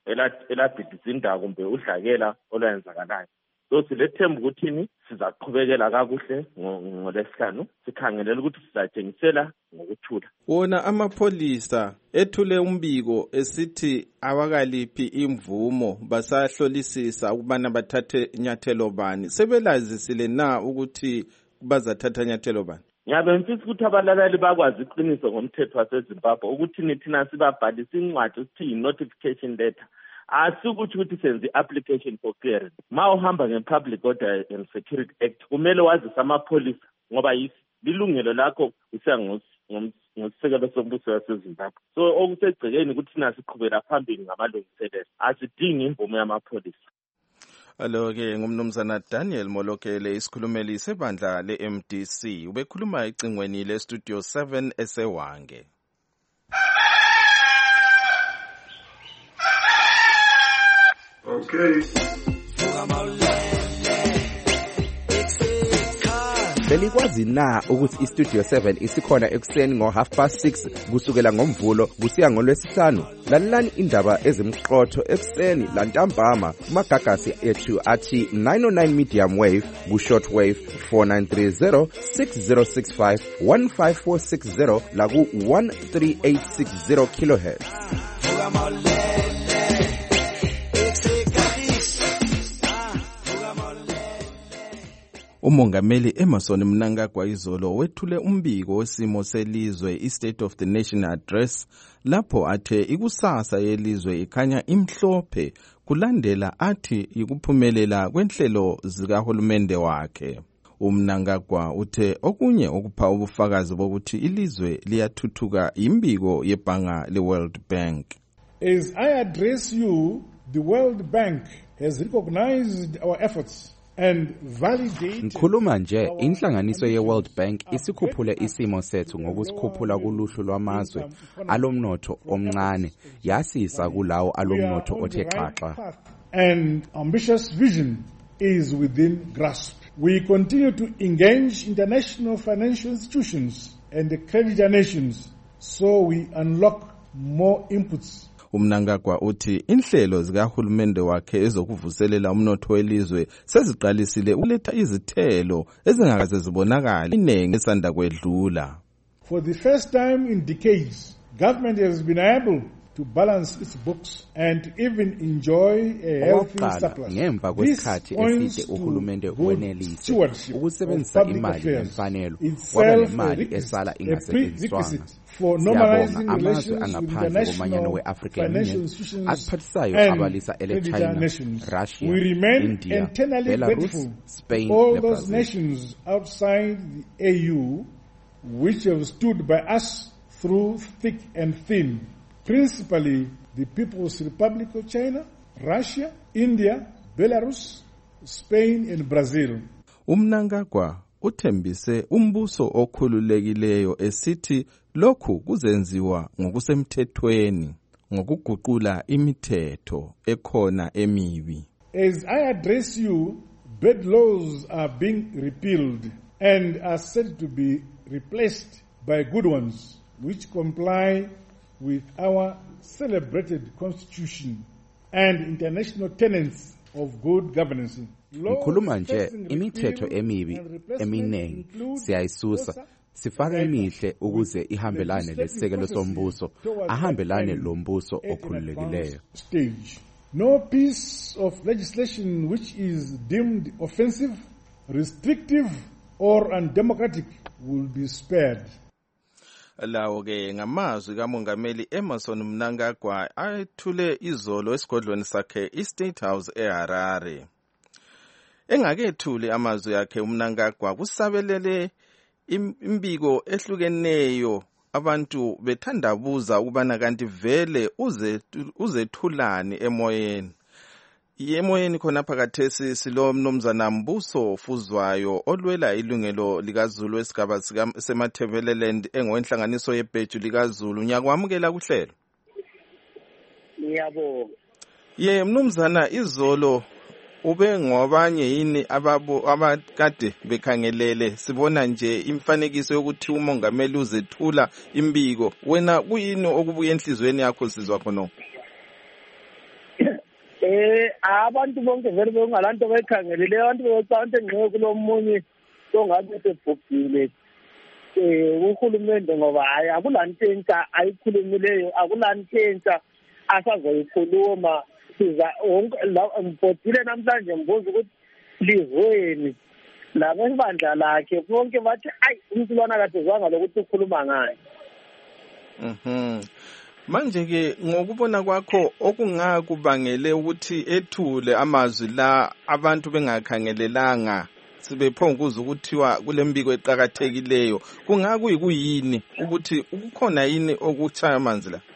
elabhidisa indawo kumbe udlakela olwenzakalayo. So silethemba ukuthini sizaqhubekela kakuhle ngolesihlanu sikhangelela ukuthi sizatshengisela ngokuthula. Wona amapholisa ethule umbiko esithi abakaliphi imvumo basahlolisisa ukubana bathathe nyathelo bani. Sebelazisile na ukuthi bazathatha nyathelo bani? Ngiyabe mfisa ukuthi abalaleli bakwazi iqiniso ngomthetho waseZimbabwe ukuthi thina sibabhalisa incwadi ukuthi notification letter. Asikuthi senze application for clearance. Ma uhamba nge-Public Order and Security Act kumele wazise amapholisa ngoba lilungelo lakho usiya ngosisekelo sombuso waseZimbabwe. So okusegcekeni ukuthi thina siqhubela phambili ngamalungiselelo. Asidingi imvumo yamapholisa. Alo-ke ngumnumzana Daniel Molokele isikhulumeli sebandla le-MDC ubekhuluma ecingweni le-Studio 7 esewange. Okay. Belikwazi na ukuthi iStudio 7 isikhona ekuseni ngo6:30 kusukela ngomvulo kusiya ngolwesihlanu? Lalelani indaba ezimqotho ekuseni lantambama kumagagasi ethu athi 909 medium wave ku-short wave 4930 6065 15460 la ku-13860 kilohertz. Umongameli Emmerson Mnangagwa izolo wethule umbiko wesimo selizwe i-State of the Nation Address lapho athe ikusasa yelizwe ikhanya imhlophe kulandela athi ikuphumelela kwenhlelo zikahulumende wakhe. Mnangagwa uthe okunye okupha ubufakazi bokuthi ilizwe liyathuthuka imbiko yebhanga le-World Bank. As I address you, the World Bank has recognized our efforts. Ngikhuluma nje inhlanganiso ye-World Bank isikhuphule isimo sethu ngokusikhuphula kuluhlu lwamazwe alomnotho omncane yasisa kulawo alomnotho othe xaxa. And ambitious vision is within grasp. We continue to engage international financial institutions and the creditor nations so we unlock more inputs. Mnangagwa uthi inhlelo zikahulumende wakhe ezokuvuselela umnotho welizwe seziqalisile uletha izithelo ezingakaze zibonakala iningi esanda kwedlula. For the first time in decades, government has been able to balance its books and even enjoy a healthy surplus. Ngemva kwesikhathi eside uhulumende wenelise ukusebenzisa imali ngemfanelo waba nemali esala ingasetshenziswanga. Siyabonga amazwe angaphandle komanyano we-African Union asiphathisayo abalisa ele-China, Russia, India, Belarus, Spain all those nations outside the AU which have stood by us through thick and thin. Principally the People's Republic of China, Russia, India, Belarus, Spain and Brazil. Mnangagwa uthembise umbuso okhululekileyo esithi lokhu kuzenziwa ngokusemthethweni ngokuguqula imithetho ekhona emibi. As I address you, bad laws are being repealed and are said to be replaced by good ones which comply with our celebrated constitution and international tenets of good governance. Ngikhuluma nje imithetho emibi eminengi siyayisusa sifaka emihle ukuze ihambelane lesisekelo sombuso ahambelane lombuso okhululekileyo. No piece of legislation which is deemed offensive, restrictive or undemocratic will be spared. Lawo-ke ngamazwi kamongameli Emmerson Mnangagwa ayethule izolo esigodlweni sakhe iState House eHarare. Engakethuli amazwi akhe uMnangagwa kusabelele imbiko ehlukeneyo abantu bethandabuza ukubana kanti vele uzethulani emoyeni. Emoyeni khona phakathesi silo mnumzana Mbuso Fuzwayo olwela ilungelo likaZulu esigaba semathebeleland engowenhlanganiso yebheju likaZulu. Ngiyakwamukela kuhlelo. Ngiyabonga. Ye mnumzana izolo ube ngobanye yini abakade bekhangelele sibona nje imfanekiso yokuthi umongameli uzethula imbiko wena kuyini okubuye enhlizweni yakho sizwa khona? abantu bonke vele bengalanto bayikhangelile abantu becabanga ngeke kulo munye ongabe sebhubhile uhulumende ngoba hayi akulanto entsha ayikhulumileyo akulanto entsha asazoyikhuluma siza ngibhodile namhlanje mbuzo ukuthi lizweni labo ibandla lakhe bonke bathi ayi umntwana kade zwanga lokuthi ukhuluma ngayo. Manje ke ngokubona kwakho okungakubangele ukuthi ethule amazwi la abantu bengakhangelelanga sibephonguza ukuthiwa kulembiko eqhakathekileyo kungakuyini ukuthi ukukhona yini okuchaya amanzi la?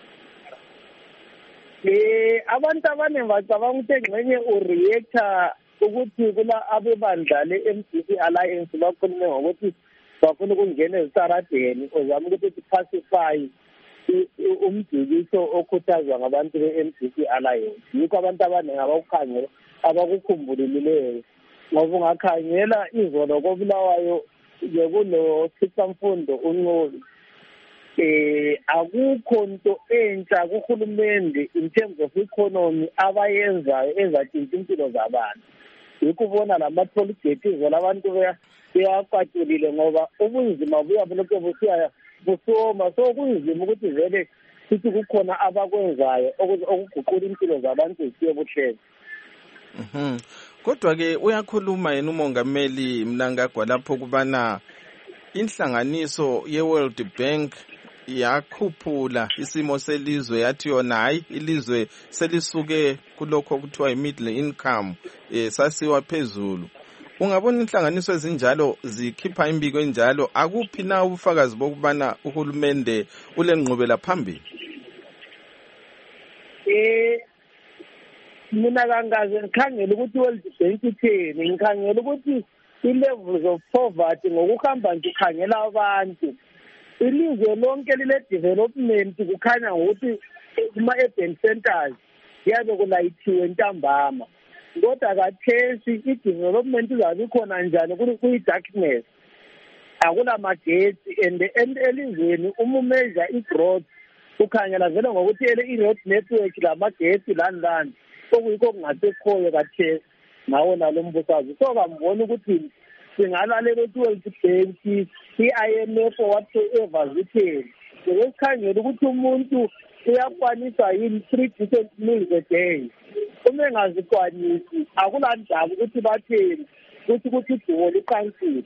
Abantu abaningi bacabanga ukuthi engxenye ureactor ukuthi kula abebandla le-MDC Alliance bakhulume ngokuthi bafuna ukungena ezitaradeni ozama ukuthi pacify umdukiso okhuthazwa ngabantu be-MDC Alliance. Yikho abantu abaningi abakukhangela abakukhumbulilileyo ngoba ungakhangela izolo koBulawayo bekulo Siphamfundo uNqobi akukho nto entsha kuhulumende in terms of economy abayenzayo ezatshintsha impilo zabantu. Yikubona lama-tollgate izolo abantu beyakwatulile ngoba ubunzima buyabulokhu busoma so kunzima ukuthi vele sithi kukhona abakwenzayo okuguqula impilo zabantu zisiye buhlelo. Kodwa-ke uyakhuluma yena umongameli Mnangagwa lapho kubana inhlanganiso ye-World Bank yakhuphula isimo selizwe yathi yona hayi ilizwe selisuke kulokho kuthiwa yi-middle income sasiwa phezulu. Ungabona inhlanganiso ezinjalo zikhipha imbiko enjalo akuphi na ubufakazi bokubana uhulumende ulenqubela phambili? Mina kangaze ngikhangela ukuthi World Bank itheni, ngikhangela ukuthi i-levels of poverty ngokuhamba ngikhangela abantu ilizwe lonke lile-development kukhanya ngokuthi kuma-urban centers kuyabe kulayithiwe ntambama kodwa kathesi i-development izabe ikhona njani kuyi-darkness akulamagetsi and elizweni uma umeasure i-growth ukhangela vele ngokuthi i-road network lamagetsi lani okuyikho kungasekhoyo kathesi ngawo nalo mbusazwe so kambona ukuthi singalalela ukuthi World Bank i-IMF whatsoever zitheni ngesikhangela ukuthi umuntu uyakwanisa yini 3 decent meals a day uma engazikwanisi akulandaba ukuthi batheni ukuthi idumo liqansile.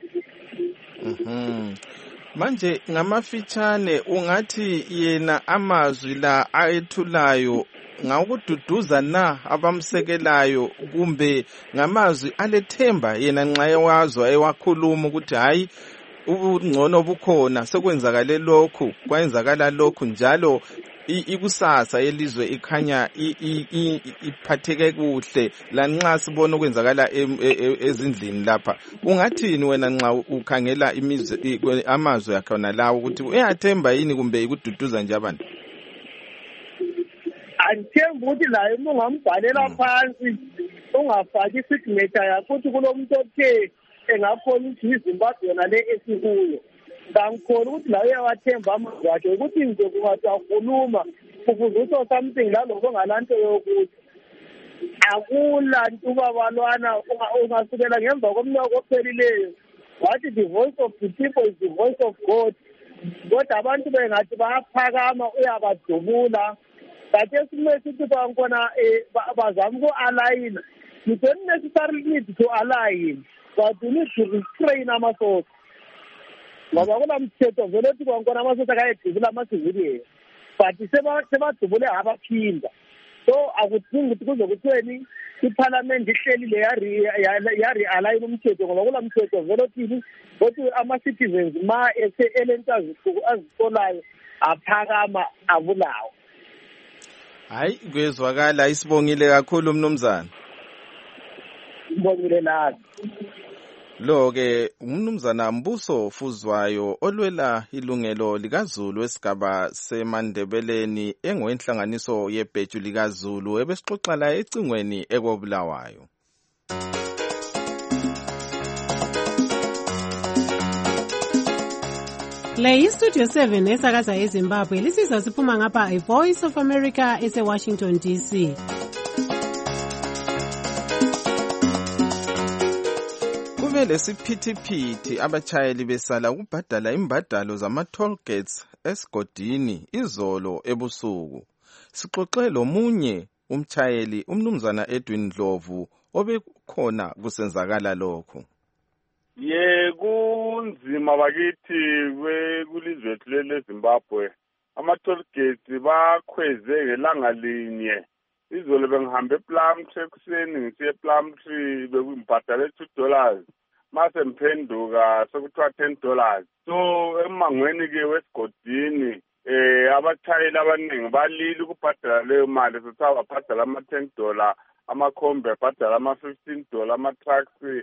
Manje ngamafitshane ungathi yena amazwi la ayethulayo ngawukududuza na abamsekelayo kumbe ngamazwi alethemba yena nxa ewazwa ewakhuluma ukuthi hayi ubungcono bukhona sekwenzakale lokhu kwenzakala lokhu njalo ikusasa yelizwe ikhanya iphatheke kuhle lanxa sibona okwenzakala ezindlini lapha ungathini wena nxa ukhangela amazwi akhona lawo ukuthi uyathemba yini kumbe ikududuza nje abantu? Angithemba ukuthi layo uma ungambhalela phansi ungafaki isignature yakho ukuthi kulomuntu othe engakhona ukuthi iZimbabwe yona le esikuyo ngangikhola ukuthi layo uyawathemba amazwi akhe ukuthi nje kungathi akhuluma kuvuzuso something laloko ngalanto yokuthi akulanto babalwana ungasukela ngemva komnyaka ophelileyo wathi the voice of the people is the voice of God kodwa abantu bengathi bayaphakama uyabadubula kade simele sithi bankona bazama uku-align you don't necessarily need to align but you need to restrain amasosa ngoba kunamthetho vele ethi kwankona amasosa akayedubula ama-civilian but sebadubule abaphinda so akudingi ukuthi kuze kuthiweni iphalamende ihlelile yari-align umthetho ngoba kula mthetho vele othini othi ama-citizens ma elento azisolayo aphakama abulawo. Hayi kwezwakala isibongile kakhulu mnumzana. Ngibongile nathi. Lo-ke umnumzana Mbuso Fuzwayo olwela ilungelo likaZulu esigaba seMandebeleni engowenhlanganiso yebheju likaZulu ebesixoxa la ecingweni ekoBulawayo. Le yiStudio 7 esakaza eZimbabwe lisizwa siphuma ngapha iVoice of America ese Washington DC. Belesiphithiphithi abatshayeli besala ukubhadala imbadalo zama-toll gates esigodini izolo ebusuku. Sixoxe lomunye umtshayeli umnumzana Edwin Ndlovu obekhona kusenzakala lokho. Kunzima bakithi kulizwe lethu leZimbabwe. Ama-toll gates bakhweze ngelanga linye. Izolo bengihambe ePlumtree ekuseni ngisiye ePlumtree bekungibhadale $2. Mase ngiphenduka sekuthiwa $10. So emangweni ke wesigodini abatshayeli abaningi balile ukubhadala leyo mali sothawa babhadala ama-$10, amakhombe abhadala ama-$15, ama-trucks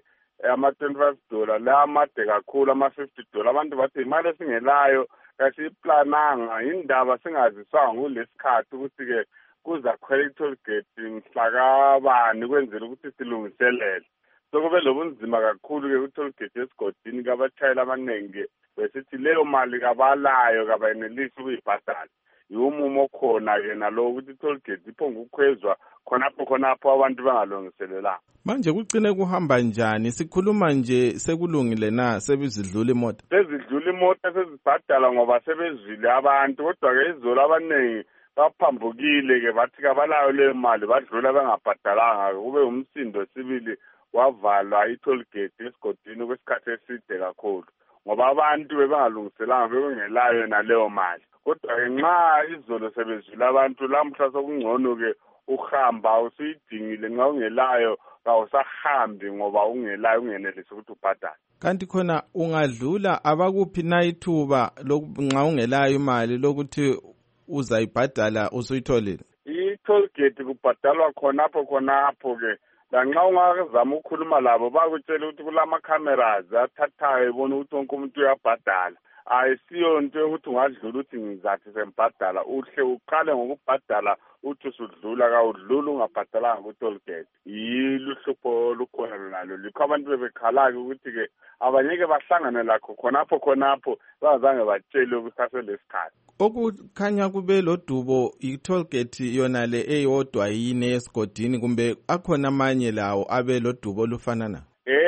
ama-$25, la amade kakhulu ama-$50. Abantu bathi imali esingelayo kasiyiplananga indaba singaziswanga kulesikhathi ukuthi ke kuzakhwela i-toll gate mhlakabani kwenzela ukuthi silungiselele. So kube lobunzima kakhulu ke ku-toll gate esigodini kabatshayeli abaningi besithi leyo mali kabalayo kabayenelisi ukuyibhadala. Yiwumumo khona yena lo ukuthi i-toll gate iphonga ukukhwezwa khonapho abantu bangalungiselelanga. Manje kucine kuhamba njani? Sikhuluma nje sekulungile na sebizidlula imoto? Sezidlula imoto sezibhadala ngoba sebezwile abantu kodwa ke izolo abaningi baphambukile ke bathi kabalayo leyo mali badlula bengabhadalanga kube umsindo sibili wavalwa i-toll gate esigodini kwesikhathi eside kakhulu ngoba abantu bebangalungiselanga bebengelayo naleyo mali. Kodwa ke nxa izolo sebezwile abantu lamhla sokungcono ke uhamba usuyidingile nxa ungelayo awusahambi ngoba ungelayo ungenelisi ukuthi ubhadale. Kanti khona ungadlula abakuphi na ithuba nxa ungelayo imali lokuthi uzayibhadala usuyitholile? I-toll gate kubhadalwa khonapho ke lanxa ungazama ukukhuluma labo bakutshela ukuthi kulama-cameras athathayo ibona ukuthi wonke umuntu uyabhadala. Ayisiyo into yokuthi ungadlula uthi ngizathi sembhadala uhle uqale ngokubhadala uthi usudlula kawudlula ungabhadalanga ku-toll gate. Yiluhlupho olukhona lonalo likho abantu bebekhala-ke ukuthi-ke abanyeke bahlangane lakho khonapho bangazange batshele kusaselesikhathi. Okukhanya kube lodubo i-toll gate yona le eyodwa yini esigodini kumbe akhona amanye lawo abe lodubo olufana na?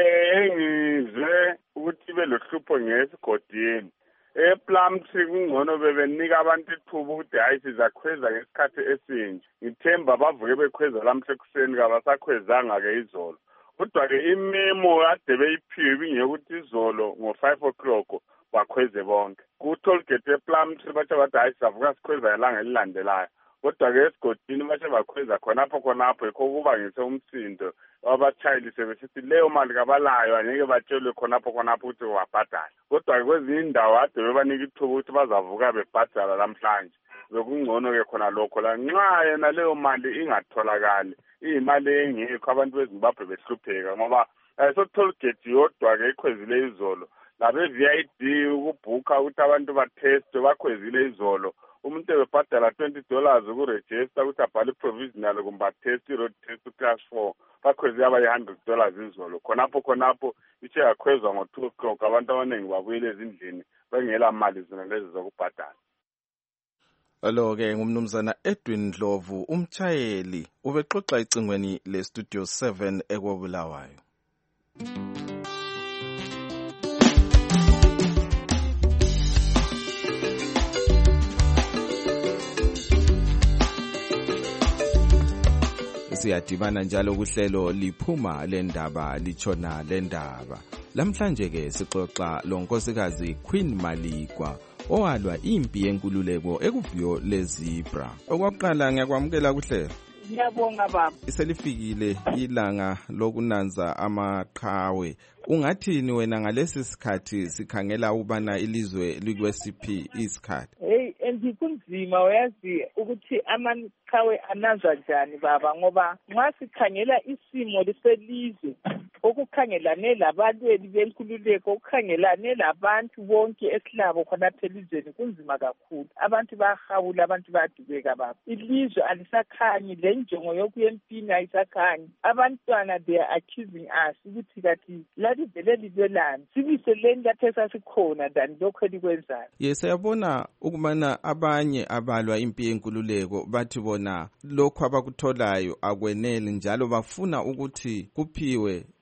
Ngizwe ukuthi belohlupho ngesigodini. ePlumtree kungcono bebenika abantu ithuba ukuthi hayi sizakhweza ngesikhathi esinje. Ngithemba bavuke bekhweza lamhla ekuseni kabasakhwezanga ke izolo. Kodwa ke imemo ade beyiphiwe bingeyokuthi izolo ngo-5 o'clock bakhweze bonke. Ku-toll gate ePlumtree bathe bathi hayi sizavuka sikhweza ilanga elilandelayo. Kodwa ke esigodini bathe bakhweza khonapho yikho kuba ngise umsindo abatshayeli sebesithi leyo mali kabalayo angeke batshelwe khonapho ukuthi wabhadala. Kodwa ke kwezinye indawo ade bebanika ithuba ukuthi bazavuka bebhadala namhlanje. Bekungcono ke khona lokho la nxa yena leyo mali ingatholakali iyimali engekho abantu beZimbabwe behlupheka ngoba so-toll gate yodwa ke ikhwezile izolo. Labe-VID ukubhukha ukuthi abantu batheste bakhwezile izolo. Umuntu ebebhadala $20 ukuregister ukuthi abhale provisional kumbe atest i-road test class 4 bakhweze abayi $100 izolo. Khonapho ithe yakhwezwa ngo-2 o'clock abantu abaningi babuyile ezindlini bengela mali zona lezi zokubhadala. Alo-ke ngumnumzana Edwin Ndlovu umtshayeli ubexoxa icingweni le-Studio 7 ekwabulawayo. Siyadibana njalo kuhlelo liphuma lendaba litshona lendaba. Lamhlanje ke sixoxa lonkosikazi Queen Maligwa owalwa impi yenkululeko ekuviyo leZebra. Okwaqala ngiyakwamukela kuhlelo. Ngiyabonga baba. Iselifikile ilanga lokunanza amaqhawe. Ungathini wena ngalesi sikhathi sikhangela ubana ilizwe likwesiphi isikhathi? Kunzima uyazi ukuthi amaqhawe ananzwa njani baba ngoba nxa sikhangela isimo liselizwe okukhangelane labalweli benkululeko okukhangelane labantu bonke esilabo khonapha elizweni kunzima kakhulu. Abantu bayahawula, abantu bayadubeka baba. Ilizwe alisakhanyi, le njongo yokuya empini ayisakhanyi. Abantwana they are accusing us ukuthi kathi lalivele libelani sibiseleni lapho esasikhona than lokho elikwenzayo. Siyabona ukubana abanye abalwa impi yenkululeko bathi bona lokho abakutholayo akweneli njalo bafuna ukuthi kuphiwe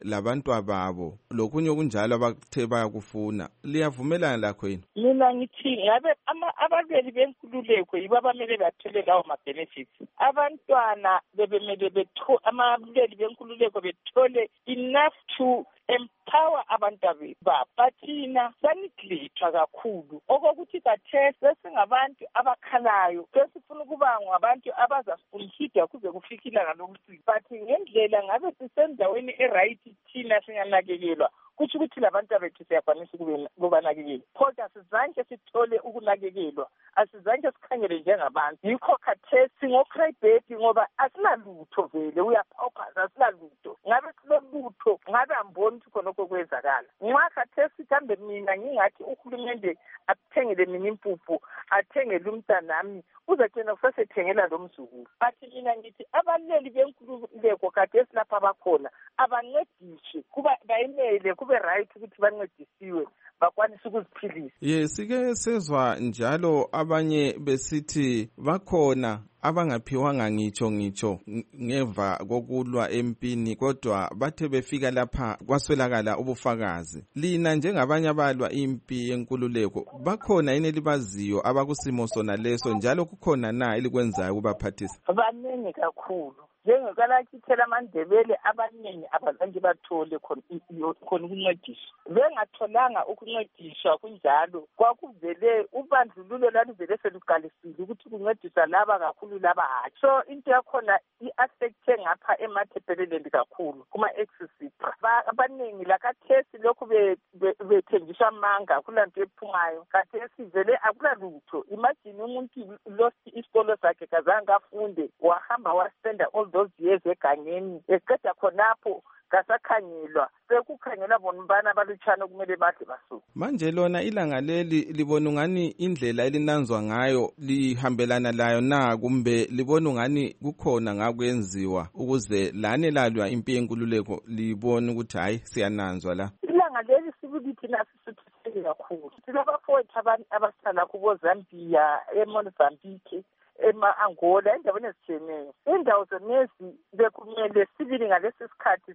labantwa babo lokunye okunjalo abathe bayakufuna, liyavumelana lakho yini? Mina ngithi ngabe abalweli benkululeko yibo abamele bathole lawo ma-benefits. Abantwana bebemele abalweli benkululeko bethole enough to empower abantu babo. Bathina saniglithwa kakhulu okokuthi kathesi sesingabantu abakhalayo, sesifuna ukuba ngabantu abazasifunisida kuze kufike ilanga lokuthi bathi ngendlela ngabe sisendaweni e-right thina singanakekelwa kuthi ukuthi labantu bethu siyakwanisa ukubanakekela. Kodwa asizange sithole ukunakekelwa, asizange sikhangele njengabantu. Yikho khathesi ngo-crybaby ngoba asinalutho vele, uyapawupaza asinalutho. Ngabe silolutho ngabe amboni ukuthi khonokho kwenzakala. Nxa khathesi kambe mina ngingathi uhulumende athengele mina impuphu, athengele umntanami, uzagcina kusasethengela lo mzukulu. Bathi mina ngithi abaleli benkululeko khathesi lapha bakhona abancediswe kuba bayimele kube right ukuthi bancedisiwe bakwanisa ukuziphilisa. Yes, sike sezwa njalo abanye besithi bakhona abangaphiwanga ngitsho ngeva kokulwa empini, kodwa bathe befika lapha kwaswelakala ubufakazi. Lina njengabanye abalwa impi yenkululeko, bakhona yini elibaziyo abakusimo sona leso, njalo kukhona na elikwenzayo ukubaphathisa? Baningi kakhulu. Njengokalakithela amandebele abaningi abazange bathole khona ukuncediswa. Bengatholanga ukuncediswa kunjalo kwakuvele ubandlululo laluvele seluqalisile ukuthi kuncediswa laba kakhulu laba hatshi. So into yakhona i-affecte ngapha emathebeleleni kakhulu kuma-axis. Abaningi lakathesi lokhu bethenjiswa amanga kulanto ephumayo. Kathesi vele akulalutho. Imagine umuntu lost isikolo sakhe kazange afunde, wahamba waspenda all those years egangeni, eqeda khonapho kasakhangelwa, sekukhangelwa bona abalutshana kumele badle basuku. Manje lona ilanga leli libona ungani indlela elinanzwa ngayo lihambelana layo na, kumbe libona ungani kukhona ngakwenziwa ukuze lane lalwa impi yenkululeko libone ukuthi hayi siyananzwa la? Ilanga leli sibulithi nasisuthiseke kakhulu. Silabafowethu abahlala kuboZambia, eMozambique, ema-Angola, endaweni ezitshiyeneyo. Indawo zonezi bekumele sibili ngalesi sikhathi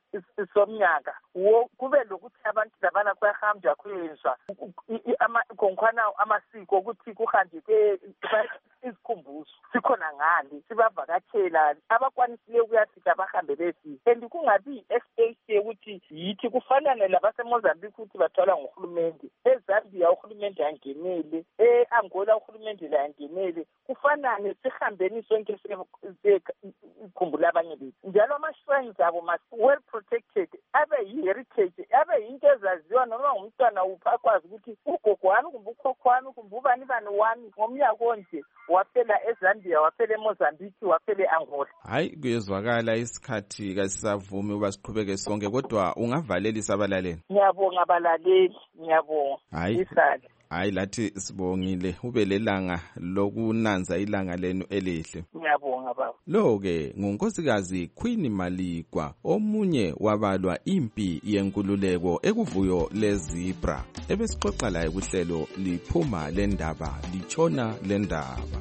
somnyaka kube lokuthi abantu labana kuyahamba kuyenzwa konkhwana amasiko ukuthi kuhanjwe izikhumbuzo. Sikhona ngale sibavakatshela abakwanisileyo ukuyafika bahambe befika, and kungabi i-expectation ukuthi yithi kufanane labaseMozambique ukuthi bathola nguhulumende, eZambia uhulumende angenele, e-Angola uhulumende langenele, kufanane sihambeni sonke sikhumbula abanye bethu. Njalo ama-shrines abo must well protected, abe yi-heritage, abe yinto ezaziwa noma ngumntwana uphi akwazi ukuthi ugogo wami kumbe ukhokho wami kumbe ubani wami ngomnyaka onje wafela eZambia, wafela eMozambique, wafela e-Angola. Hayi, kuyezwakala isikhathi kasisavumi uba siqhubeke sonke, kodwa ungavalelisa abalaleli. Ngiyabonga abalaleli, ngiyabonga. Hayi lathi sibongile ube lelanga lokunanza ilanga lenu elihle. Ngiyabonga baba. Lo-ke ngunkosikazi Queen Maligwa, omunye wabalwa impi yenkululeko ekuvuyo leZebra. Ebesixoxa laye kuhlelo liphuma lendaba litshona lendaba.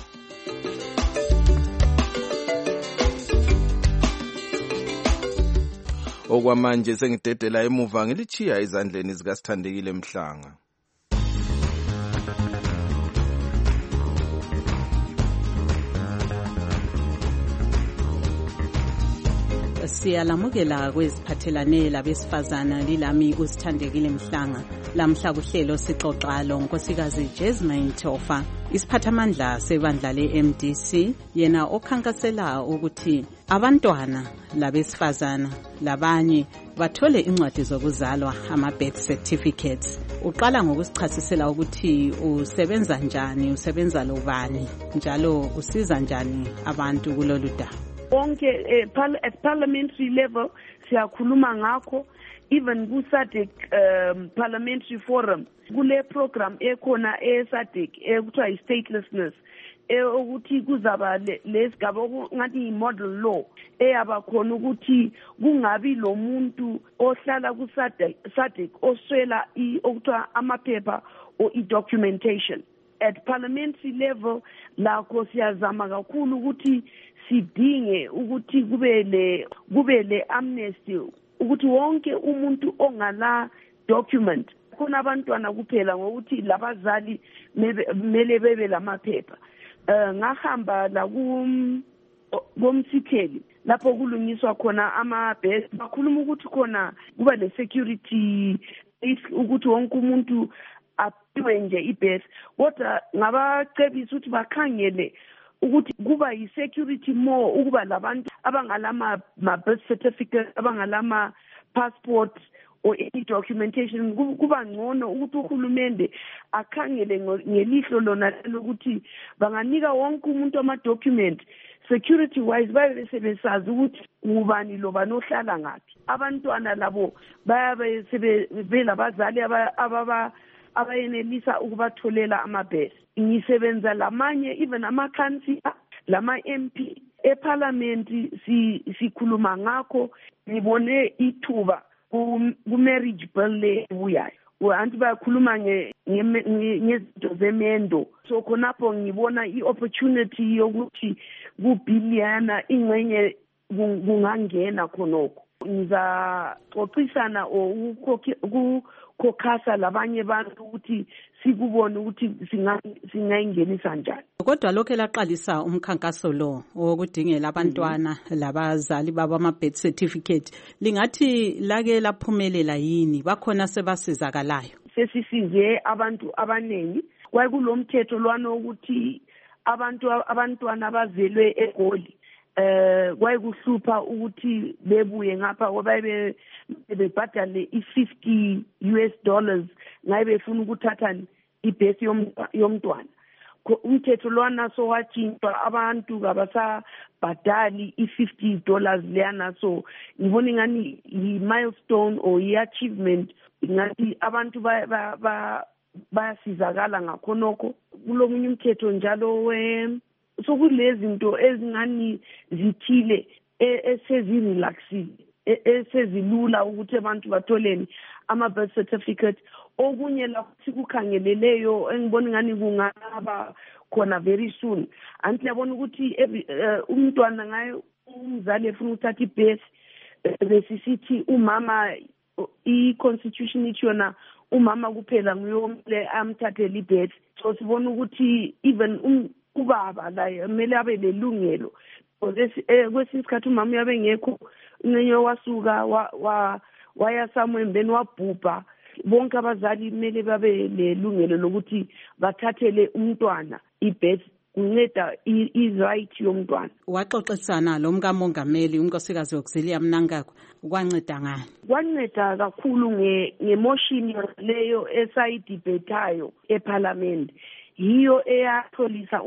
Okwamanje sengidedela emuva ngilichiya izandleni zikaSithandekile Mhlanga. Siyalamukela kweziphathelane labesifazana lilami uSithandekile Mhlanga. Lamhla kuhlelo sixoxa lonkosikazi Jasmine Tofa, isiphathamandla sebandla le-MDC, yena okhankasela ukuthi abantwana labesifazana labanye bathole incwadi zokuzalwa, ama-birth certificates. Uqala ngokusichasisela ukuthi usebenza njani, usebenza lobani, njalo usiza njani abantu kulolu daba. Bonke at parliamentary level siyakhuluma ngakho, even ku-SADC parliamentary forum kule program ekhona e-SADC ekuthiwa i-statelessness, ukuthi kuzaba lesigaba ngathi yi-model law eyaba khona ukuthi kungabi lo muntu ohlala ku-SADC oswela okuthiwa amaphepha or i-documentation. At parliamentary level lakho siyazama kakhulu ukuthi sidinge ukuthi kube le amnesty ukuthi wonke umuntu ongala document khona abantwana kuphela ngokuthi labazali mele bebe lamaphepha. Ngahamba la komsitheli lapho kulungiswa khona ama-best bakhuluma ukuthi khona kuba le-security ukuthi wonke umuntu aphiwe nje i-best, kodwa ngabacebisa ukuthi bakhangele ukuthi kuba yi-security more ukuba labantu abangalama birth certificate, abangalama passport or any documentation. Kuba ngcono ukuthi uhulumende akhangele ngelihlo lona lokuthi banganika wonke umuntu ama-document security wise babe sebesazi ukuthi ngubani lo banohlala ngaphi. Abantwana labo bayabe sebelabazali abayenelisa ukubatholela amabhesi. Ngisebenza lamanye even ama-councillor lama-MP eparliament sikhuluma ngakho. Ngibone ithuba ku-marriage bill le ebuyayo, anti bayakhuluma ngezinto zemendo. So khonapho ngibona i-opportunity yokuthi kubiliyana ingxenye kungangena khonokho. Ngizaxoxisana ukukhokhasa labanye bantu ukuthi sikubone ukuthi singayingenisa njani. Kodwa lokho elaqalisa umkhankaso lo wokudingela abantwana labazali babo ama-birth certificate, lingathi lake laphumelela yini? Bakhona sebasizakalayo? Sesisize abantu abanengi. Kwakulomthetho lwana ukuthi abantwana abazelwe eGoli kwayikuhlupha ukuthi bebuye ngapha ngoba bebhadale $50 ngabe befuna ukuthatha ibhesi yomntwana. Umthetho lwana so watshintshwa, abantu kabasabhadali $50 leyana. So ngibona ingani yi-milestone or yi-achievement, ngathi abantu bayasizakala ngakhonokho. Kulomunye umthetho njalo so kulezi zinto ezingani zithile esezirelaxile, esezilula ukuthi abantu batholeni ama-birth certificate. Okunye lapho sikukhangeleleyo engibona ngani kungaba khona very soon, anti yabona ukuthi umntwana ngayo umzali efuna ukuthatha ibhesi besisithi umama, i-constitution ithi yona umama kuphela nguyomle amthathele ibhesi. So sibona ukuthi even ubaba la kumele abe lelungelo. Kwesinye isikhathi umama uyabe ngekho, unenye wasuka waya samwembeni wabhubha. Bonke abazali kumele babe lelungelo lokuthi bathathele umntwana ibhesi, kunceda i-right yomntwana. Waxoxisana lo mkamongameli unkosikazi Auxilia Mnangagwa, kwanceda ngani? Kwanceda kakhulu ngemotion leyo esayidibhethayo eParliament. Yiyo eyatholisa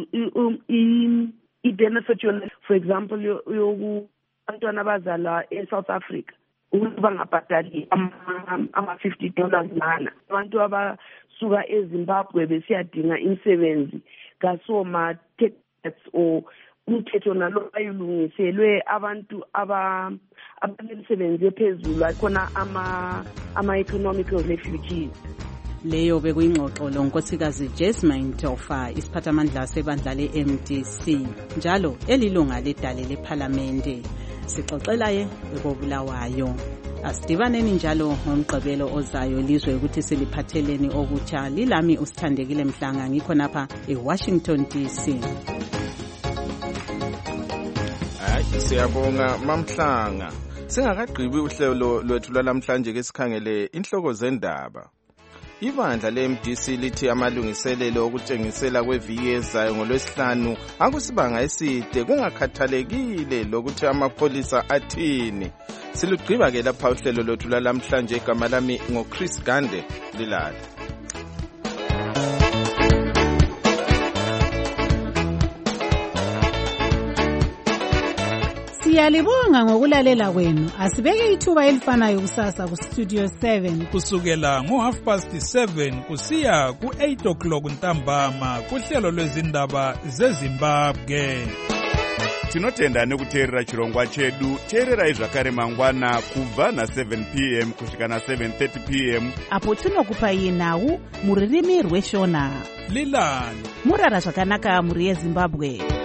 i-benefit yona, for example abantwana abazalwa eSouth Africa bangabhadali ama-$50 lana. Abantu abasuka eZimbabwe besiyadinga imisebenzi kasoma-tax or umthetho nalo ayilungiselwe abantu abanemisebenzi ephezulu, akhona ama-economical refugees. Leyo bekuyingxoxo lo nkosikazi Jasmine Tofa, isiphathamandla sebandla le-MDC, njalo elilunga ledale lephalamende. Sixoxelaye ekobulawayo. Asidibaneni njalo ngomgqibelo ozayo lizwe ukuthi siliphatheleni okutsha. Lilami uSithandekile Mhlanga, ngikho napha eWashington DC. Siyabonga Mamhlanga. Singakagqibi uhlelo lwethu lwalamhlanje ke sikhangele inhloko zendaba. Ibandla le-MDC lithi amalungiselelo okutshengisela kweviki ezayo ngoLwesihlanu akusibanga eside kungakhathalekile lokuthi amapholisa athini. Silugqiba ke lapha uhlelo lwethu lwalamhlanje. Igama lami ngoChris Gande Lilala. Siyalibonga ngokulalela kwenu. Asibeke ithuba elifanayo kusasa ku Studio 7 kusukela ngo7:30 kusiya ku8 ntambama kuhlelo lwezindaba zeZimbabwe. Tinotenda nekuteerera chirongwa chedu. Teererai zvakare mangwana kubva na7 p.m. kusvika na7:30 p.m. apo tinokupai nhau muririmi rweshona. Lilani murara zvakanaka muri yeZimbabwe.